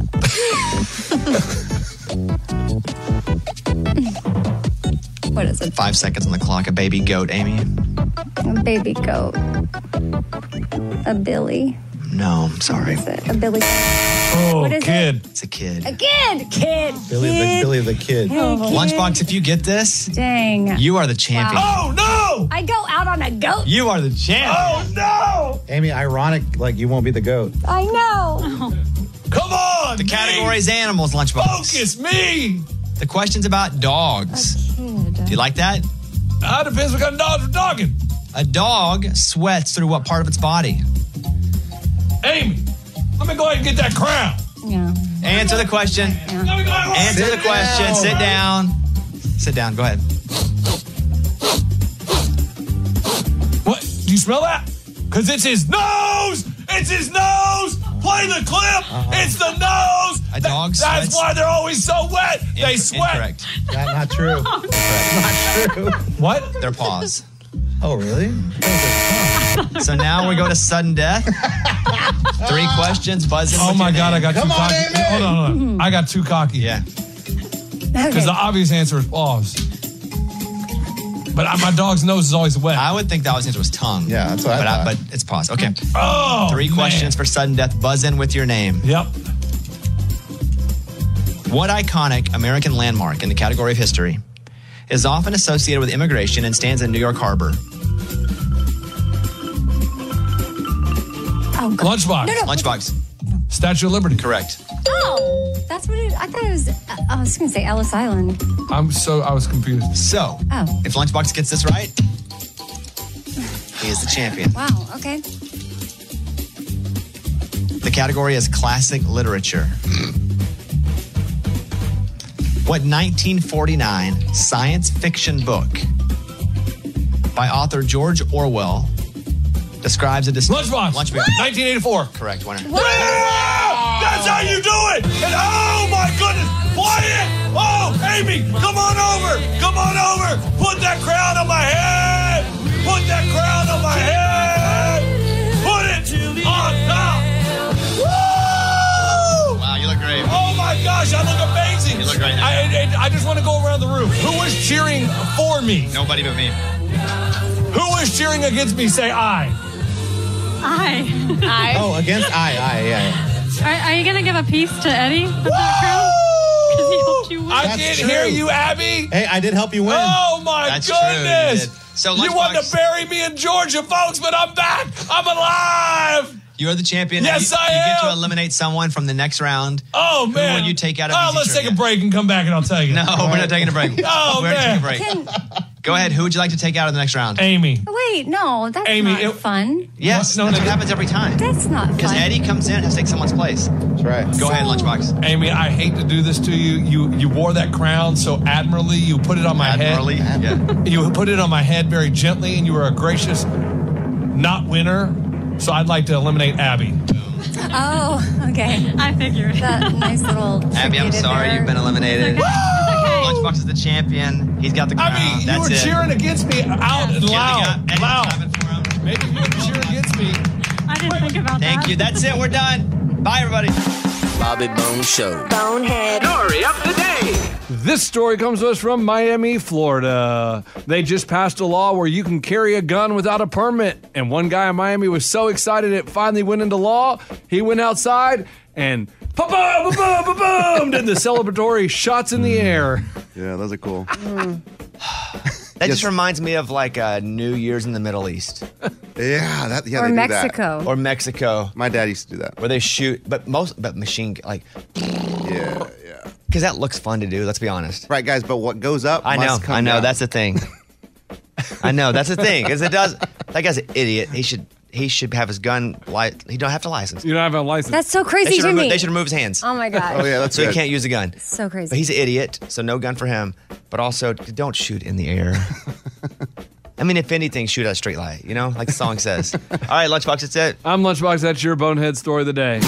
[SPEAKER 6] What is it?
[SPEAKER 1] 5 seconds on the clock. A baby goat, Amy.
[SPEAKER 6] A baby goat. A billy.
[SPEAKER 1] No, I'm sorry.
[SPEAKER 6] Is it a billy?
[SPEAKER 5] Oh,
[SPEAKER 6] What is
[SPEAKER 5] kid.
[SPEAKER 1] It's a kid.
[SPEAKER 6] A kid. Kid.
[SPEAKER 3] Billy the kid.
[SPEAKER 6] Hey, kid.
[SPEAKER 1] Lunchbox, if you get this,
[SPEAKER 6] Dang.
[SPEAKER 1] you are the champion.
[SPEAKER 5] Oh, no!
[SPEAKER 6] I go out on a goat.
[SPEAKER 1] You are the champion.
[SPEAKER 5] Oh, no!
[SPEAKER 3] Amy, ironic, like you won't be the goat.
[SPEAKER 6] I know.
[SPEAKER 5] Come on!
[SPEAKER 1] The category's animals, Lunchbox.
[SPEAKER 5] Focus me!
[SPEAKER 1] The question's about dogs.
[SPEAKER 6] Kid.
[SPEAKER 1] Do you like that?
[SPEAKER 5] Depends what kind of dogs we're talking.
[SPEAKER 1] A dog sweats through what part of its body?
[SPEAKER 5] Amy, let me go ahead and get that crown.
[SPEAKER 6] Yeah.
[SPEAKER 1] Answer the question.
[SPEAKER 5] Let me go ahead and
[SPEAKER 1] Answer the question. Sit down. Sit down. Go ahead.
[SPEAKER 5] What? Do you smell that? Because it's his nose! It's his nose! Play the clip! It's the nose!
[SPEAKER 1] A dog
[SPEAKER 5] That's
[SPEAKER 1] sweats.
[SPEAKER 5] why they're always so wet. They sweat.
[SPEAKER 1] Incorrect.
[SPEAKER 3] Not true. Not true.
[SPEAKER 5] What?
[SPEAKER 1] Their paws.
[SPEAKER 3] Oh, really?
[SPEAKER 1] So now we go to sudden death. 3 questions. Buzzing.
[SPEAKER 5] Oh
[SPEAKER 1] with
[SPEAKER 5] my
[SPEAKER 1] your
[SPEAKER 5] God, I
[SPEAKER 1] name.
[SPEAKER 5] got too cocky. Hold on. I got too cocky.
[SPEAKER 1] Yeah.
[SPEAKER 5] Because the obvious answer is paws. But my dog's nose is always wet.
[SPEAKER 1] I would think the answer was tongue.
[SPEAKER 3] Yeah, that's what I thought.
[SPEAKER 1] But it's paws. Okay.
[SPEAKER 5] Oh,
[SPEAKER 1] 3 questions for sudden death. Buzz in with your name.
[SPEAKER 5] Yep.
[SPEAKER 1] What iconic American landmark in the category of history is often associated with immigration and stands in New York Harbor?
[SPEAKER 6] Oh, God.
[SPEAKER 5] Lunchbox.
[SPEAKER 6] No.
[SPEAKER 1] Lunchbox.
[SPEAKER 5] Statue of Liberty.
[SPEAKER 1] Correct.
[SPEAKER 6] Oh, that's what it. I thought it was. I was going to say Ellis Island.
[SPEAKER 5] I was confused.
[SPEAKER 1] So,
[SPEAKER 6] Oh.
[SPEAKER 1] if Lunchbox gets this right, he is the champion.
[SPEAKER 6] Wow. Okay.
[SPEAKER 1] The category is classic literature. What 1949 science fiction book by author George Orwell describes a
[SPEAKER 5] Lunchbox. 1984.
[SPEAKER 1] Correct, winner.
[SPEAKER 5] Yeah! That's how you do it! And oh my goodness! Play it! Oh, Amy, come on over! Come on over! Put that crown on my head! Put that crown on my head! Put it on top! Woo!
[SPEAKER 1] Wow, you look great.
[SPEAKER 5] Oh my gosh, I look amazing!
[SPEAKER 1] You look great now.
[SPEAKER 5] I just want to go around the room. Who was cheering for me?
[SPEAKER 1] Nobody but me.
[SPEAKER 5] Who was cheering against me? Say aye.
[SPEAKER 18] I.
[SPEAKER 3] Oh, against yeah.
[SPEAKER 18] Are you going to give a piece to Eddie of that crown? 'Cause he helped you win.
[SPEAKER 5] I
[SPEAKER 3] That's
[SPEAKER 5] can't
[SPEAKER 3] true.
[SPEAKER 5] hear you, Abby.
[SPEAKER 3] Hey, I did help you win.
[SPEAKER 5] Oh my
[SPEAKER 1] That's true, you
[SPEAKER 5] goodness!
[SPEAKER 1] did. So
[SPEAKER 5] you
[SPEAKER 1] Lunchbox-
[SPEAKER 5] wanted to bury me in Georgia, folks, but I'm back. I'm alive.
[SPEAKER 1] You are the champion.
[SPEAKER 5] Yes,
[SPEAKER 1] you,
[SPEAKER 5] I
[SPEAKER 1] You get
[SPEAKER 5] am.
[SPEAKER 1] to eliminate someone from the next round.
[SPEAKER 5] Oh
[SPEAKER 1] Who
[SPEAKER 5] man!
[SPEAKER 1] will you take out of
[SPEAKER 5] Oh,
[SPEAKER 1] Easy
[SPEAKER 5] let's take
[SPEAKER 1] Trivia?
[SPEAKER 5] a break and come back, and I'll tell you.
[SPEAKER 1] No, we're not taking a break.
[SPEAKER 5] Oh,
[SPEAKER 1] we're
[SPEAKER 5] man.
[SPEAKER 1] taking a break. Go ahead. Who would you like to take out of the next round?
[SPEAKER 5] Amy.
[SPEAKER 6] Wait, no, that's
[SPEAKER 5] Amy,
[SPEAKER 6] not fun.
[SPEAKER 1] Yes,
[SPEAKER 5] No,
[SPEAKER 1] that's
[SPEAKER 5] no,
[SPEAKER 1] what happens every time.
[SPEAKER 6] That's not
[SPEAKER 1] Because
[SPEAKER 6] fun.
[SPEAKER 1] Eddie comes in and has to take someone's place.
[SPEAKER 3] That's right.
[SPEAKER 1] Go ahead, Lunchbox.
[SPEAKER 5] Amy, I hate to do this to you. You wore that crown so admirably. You put it on my
[SPEAKER 1] Admirably.
[SPEAKER 5] head.
[SPEAKER 1] Yeah.
[SPEAKER 5] You put it on my head very gently, and you were a gracious not winner. So I'd like to eliminate Abby.
[SPEAKER 6] Oh, okay.
[SPEAKER 18] I figured.
[SPEAKER 6] That nice little.
[SPEAKER 1] Abby, I'm
[SPEAKER 6] tribute
[SPEAKER 1] sorry
[SPEAKER 6] there.
[SPEAKER 1] you've been eliminated.
[SPEAKER 18] It's okay.
[SPEAKER 1] Lunchbox is the champion. He's got the crown.
[SPEAKER 5] I mean, you were cheering against me out and loud. Maybe you would cheer against me.
[SPEAKER 18] I didn't think about that.
[SPEAKER 1] Thank you. That's it. We're done. Bye, everybody.
[SPEAKER 10] Bobby Bones Show.
[SPEAKER 7] Bonehead.
[SPEAKER 10] Story of the day.
[SPEAKER 5] This story comes to us from Miami, Florida. They just passed a law where you can carry a gun without a permit. And one guy in Miami was so excited it finally went into law, he went outside and pa-boom, pa-boom, pa-boom, did the celebratory shots in the air.
[SPEAKER 3] Yeah, those are cool.
[SPEAKER 1] That just reminds me of like New Year's in the Middle East.
[SPEAKER 3] Yeah,
[SPEAKER 6] Or
[SPEAKER 3] they do that.
[SPEAKER 6] Mexico.
[SPEAKER 1] Or Mexico.
[SPEAKER 3] My dad used to do that.
[SPEAKER 1] Where they shoot, but machine, like,
[SPEAKER 3] Yeah.
[SPEAKER 1] because that looks fun to do, let's be honest.
[SPEAKER 3] Right, guys, but what goes up must come down.
[SPEAKER 1] That's the thing. I know, that's the thing, because it does, that guy's an idiot. He should have his gun, he don't have to license.
[SPEAKER 5] You don't have a license.
[SPEAKER 6] That's so crazy to me.
[SPEAKER 1] They should remove his hands.
[SPEAKER 6] Oh my gosh.
[SPEAKER 3] Oh, yeah, that's
[SPEAKER 1] so he
[SPEAKER 3] good.
[SPEAKER 1] can't use a gun.
[SPEAKER 6] So crazy.
[SPEAKER 1] But he's an idiot, so no gun for him. But also, don't shoot in the air. I mean, if anything, shoot at a straight light, you know, like the song says. All right, Lunchbox, that's it.
[SPEAKER 5] I'm Lunchbox. That's your Bonehead story of the day.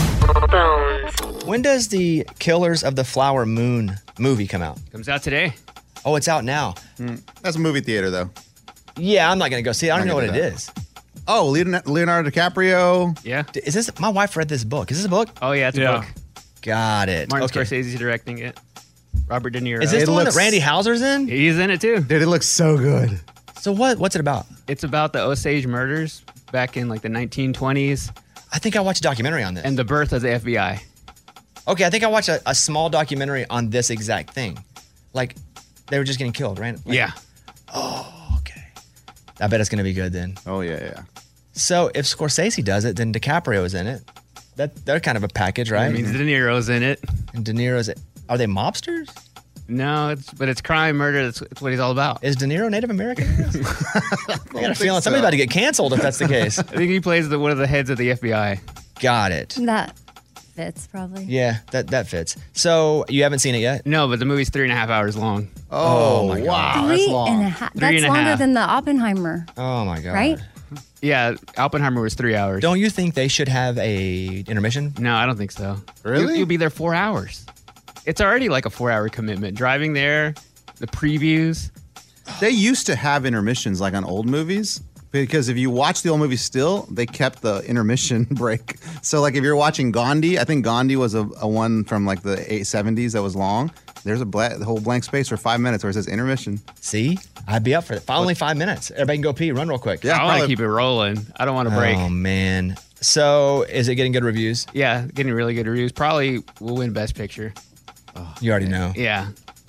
[SPEAKER 1] When does the Killers of the Flower Moon movie come out?
[SPEAKER 16] Comes out today.
[SPEAKER 1] Oh, it's out now.
[SPEAKER 3] That's a movie theater, though.
[SPEAKER 1] Yeah, I'm not going to go see it. I don't
[SPEAKER 3] Not
[SPEAKER 1] know what
[SPEAKER 3] gonna
[SPEAKER 1] it
[SPEAKER 3] do
[SPEAKER 1] is.
[SPEAKER 3] Oh, Leonardo DiCaprio.
[SPEAKER 16] Yeah.
[SPEAKER 1] Is this, my wife read this book. Is this a book?
[SPEAKER 16] Oh, yeah, it's a
[SPEAKER 5] Yeah.
[SPEAKER 16] book.
[SPEAKER 1] Got it.
[SPEAKER 16] Martin
[SPEAKER 1] Okay.
[SPEAKER 16] Scorsese's directing it. Robert De Niro.
[SPEAKER 1] Is this
[SPEAKER 3] It
[SPEAKER 1] the one that
[SPEAKER 3] looks-
[SPEAKER 1] Randy Hauser's in?
[SPEAKER 16] He's in it too.
[SPEAKER 3] Dude, it looks so good.
[SPEAKER 1] So what's it about?
[SPEAKER 16] It's about the Osage murders back in like the 1920s
[SPEAKER 1] I think I watched a documentary on this.
[SPEAKER 16] and the birth of the FBI.
[SPEAKER 1] Okay, I think I watched a small documentary on this exact thing. Like, they were just getting killed, right? Like,
[SPEAKER 16] Yeah.
[SPEAKER 1] Oh, okay. I bet it's going to be good then.
[SPEAKER 3] Oh, yeah.
[SPEAKER 1] So if Scorsese does it, then DiCaprio is in it. They're kind of a package, right?
[SPEAKER 16] I mean, De Niro's in it.
[SPEAKER 1] And De Niro's. Are they mobsters?
[SPEAKER 16] No, it's crime, murder. That's what he's all about.
[SPEAKER 1] Is De Niro Native American? I got a feeling somebody's about to get canceled if that's the case.
[SPEAKER 16] I think he plays one of the heads of the FBI.
[SPEAKER 1] Got it.
[SPEAKER 6] That fits probably.
[SPEAKER 1] Yeah, that fits. So you haven't seen it yet?
[SPEAKER 16] No, but the movie's 3.5 hours long.
[SPEAKER 3] Oh,
[SPEAKER 1] my God.
[SPEAKER 3] wow. That's
[SPEAKER 6] Three
[SPEAKER 3] long.
[SPEAKER 6] and a half.
[SPEAKER 16] Three
[SPEAKER 6] That's
[SPEAKER 16] and a
[SPEAKER 6] longer
[SPEAKER 16] half.
[SPEAKER 6] than the Oppenheimer,
[SPEAKER 1] Oh my God.
[SPEAKER 6] right?
[SPEAKER 16] Yeah, Oppenheimer was 3 hours.
[SPEAKER 1] Don't you think they should have a intermission?
[SPEAKER 16] No, I don't think so.
[SPEAKER 3] Really?
[SPEAKER 16] You'll be there 4 hours. It's already like a 4-hour commitment. Driving there, the previews.
[SPEAKER 3] They used to have intermissions like on old movies because if you watch the old movies still, they kept the intermission break. So like if you're watching Gandhi, I think Gandhi was a one from like the 70s that was long. There's the whole blank space for 5 minutes where it says intermission.
[SPEAKER 1] See? I'd be up for it. Only 5 minutes. Everybody can go pee, run real quick.
[SPEAKER 3] Yeah,
[SPEAKER 16] I want to
[SPEAKER 3] probably-
[SPEAKER 16] keep it rolling. I don't want to break.
[SPEAKER 1] Oh, man. So is it getting good reviews?
[SPEAKER 16] Yeah, getting really good reviews. Probably will win Best Picture.
[SPEAKER 1] You already know.
[SPEAKER 16] Yeah.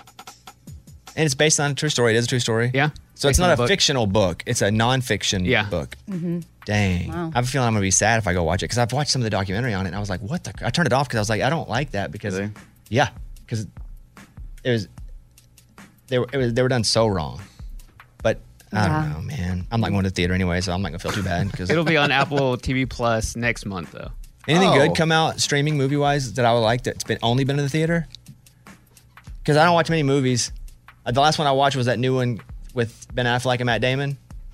[SPEAKER 1] And it's based on a true story. It is a true story.
[SPEAKER 16] Yeah.
[SPEAKER 1] So it's
[SPEAKER 16] Based on
[SPEAKER 1] not
[SPEAKER 16] a
[SPEAKER 1] a
[SPEAKER 16] book.
[SPEAKER 1] fictional book. It's a nonfiction
[SPEAKER 16] Yeah.
[SPEAKER 1] book.
[SPEAKER 6] Mm-hmm.
[SPEAKER 1] Dang.
[SPEAKER 6] Wow.
[SPEAKER 1] I have a feeling I'm going to be sad if I go watch it because I've watched some of the documentary on it and I was like, what the? I turned it off because I was like, I don't like that because,
[SPEAKER 3] Really?
[SPEAKER 1] yeah, because it was, they were done so wrong. But I
[SPEAKER 6] Yeah.
[SPEAKER 1] don't know, man. I'm not going to the theater anyway, so I'm not going to feel too bad because
[SPEAKER 16] It'll be on Apple TV Plus next month, though.
[SPEAKER 1] anything
[SPEAKER 3] Oh.
[SPEAKER 1] good come out streaming movie wise that I would like that's only been in the theater? Because I don't watch many movies. The last one I watched was that new one with Ben Affleck and Matt Damon.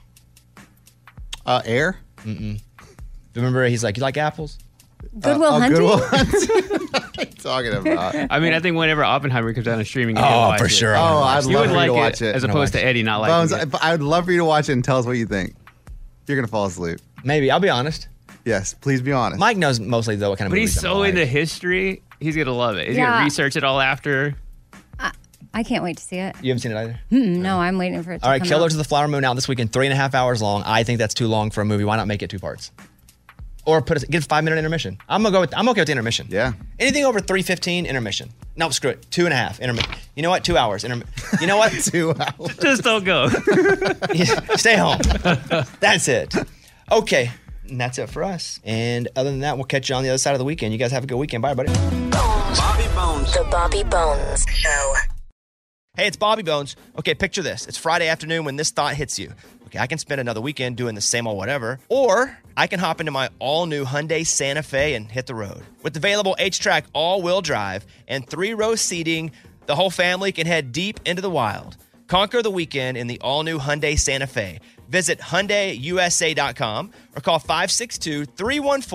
[SPEAKER 3] Air?
[SPEAKER 1] Remember, he's like, you like apples?
[SPEAKER 6] Goodwill Hunting.
[SPEAKER 3] Goodwill Hunting. What are you talking about?
[SPEAKER 16] I mean, I think whenever Oppenheimer comes out on streaming, you'll
[SPEAKER 1] Oh,
[SPEAKER 16] watch
[SPEAKER 1] for
[SPEAKER 16] it.
[SPEAKER 1] sure.
[SPEAKER 3] Oh, I'd
[SPEAKER 16] You
[SPEAKER 3] love
[SPEAKER 16] would
[SPEAKER 3] for you
[SPEAKER 16] like
[SPEAKER 3] to watch it.
[SPEAKER 16] as
[SPEAKER 1] I'm gonna
[SPEAKER 16] opposed
[SPEAKER 1] watch
[SPEAKER 16] to Eddie not
[SPEAKER 3] Bones,
[SPEAKER 16] liking it.
[SPEAKER 3] I would love for you to watch it and tell us what you think. You're going to fall asleep.
[SPEAKER 1] Maybe. I'll be honest.
[SPEAKER 3] Yes, please be honest.
[SPEAKER 1] Mike knows mostly, though, what kind of
[SPEAKER 16] But
[SPEAKER 1] movies
[SPEAKER 16] he's
[SPEAKER 1] I'm
[SPEAKER 16] so
[SPEAKER 1] like.
[SPEAKER 16] into history, he's going to love it. He's going
[SPEAKER 6] Yeah.
[SPEAKER 16] to research it all after.
[SPEAKER 6] I can't wait to see it.
[SPEAKER 1] You haven't seen it either?
[SPEAKER 6] No, I'm waiting for it to
[SPEAKER 1] All right,
[SPEAKER 6] come
[SPEAKER 1] Killers
[SPEAKER 6] out.
[SPEAKER 1] of the Flower Moon out this weekend, 3.5 hours long. I think that's too long for a movie. Why not make it 2 parts? Or get a 5-minute intermission. I'm okay with the intermission.
[SPEAKER 3] Yeah.
[SPEAKER 1] Anything over 3:15, intermission. No, screw it. 2.5 intermission. You know what? 2 hours. You know what?
[SPEAKER 3] 2 hours.
[SPEAKER 16] Just don't go.
[SPEAKER 1] Stay home. That's it. Okay. And that's it for us. And other than that, we'll catch you on the other side of the weekend. You guys have a good weekend. Bye, buddy.
[SPEAKER 10] Bobby Bones.
[SPEAKER 19] The Bobby Bones Show.
[SPEAKER 1] Hey, it's Bobby Bones. Okay, picture this. It's Friday afternoon when this thought hits you. Okay, I can spend another weekend doing the same old whatever, or I can hop into my all-new Hyundai Santa Fe and hit the road. With available H-Track all-wheel drive and 3-row seating, the whole family can head deep into the wild. Conquer the weekend in the all-new Hyundai Santa Fe. Visit HyundaiUSA.com or call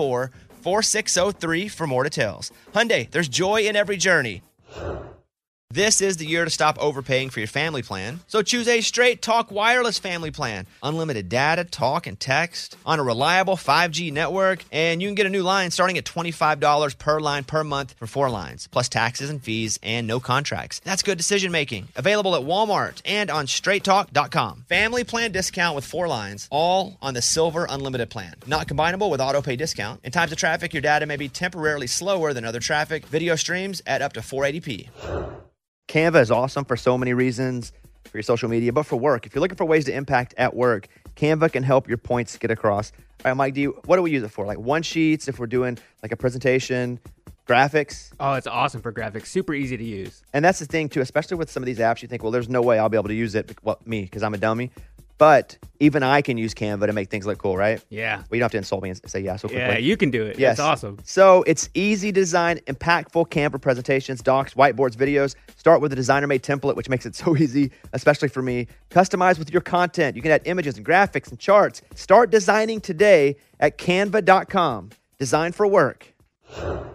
[SPEAKER 1] 562-314-4603 for more details. Hyundai, there's joy in every journey. This is the year to stop overpaying for your family plan. So choose a Straight Talk Wireless family plan. Unlimited data, talk, and text on a reliable 5G network. And you can get a new line starting at $25 per line per month for 4 lines, plus taxes and fees and no contracts. That's good decision making. Available at Walmart and on straighttalk.com. Family plan discount with 4 lines, all on the Silver Unlimited plan. Not combinable with auto pay discount. In times of traffic, your data may be temporarily slower than other traffic. Video streams at up to 480p. Canva is awesome for so many reasons, for your social media, but for work. If you're looking for ways to impact at work, Canva can help your points get across. All right, Mike, what do we use it for? Like one-sheets, if we're doing like a presentation, graphics?
[SPEAKER 16] Oh, it's awesome for graphics. Super easy to use.
[SPEAKER 1] And that's the thing, too, especially with some of these apps, you think, well, there's no way I'll be able to use it, well, me, because I'm a dummy. But even I can use Canva to make things look cool, right?
[SPEAKER 16] Yeah.
[SPEAKER 1] Well, you don't have to insult me and say yeah so quickly.
[SPEAKER 16] Yeah, you can do it.
[SPEAKER 1] Yes.
[SPEAKER 16] It's awesome.
[SPEAKER 1] So it's easy to design impactful Canva presentations, docs, whiteboards, videos. Start with a designer-made template, which makes it so easy, especially for me. Customize with your content. You can add images and graphics and charts. Start designing today at canva.com. Design for work.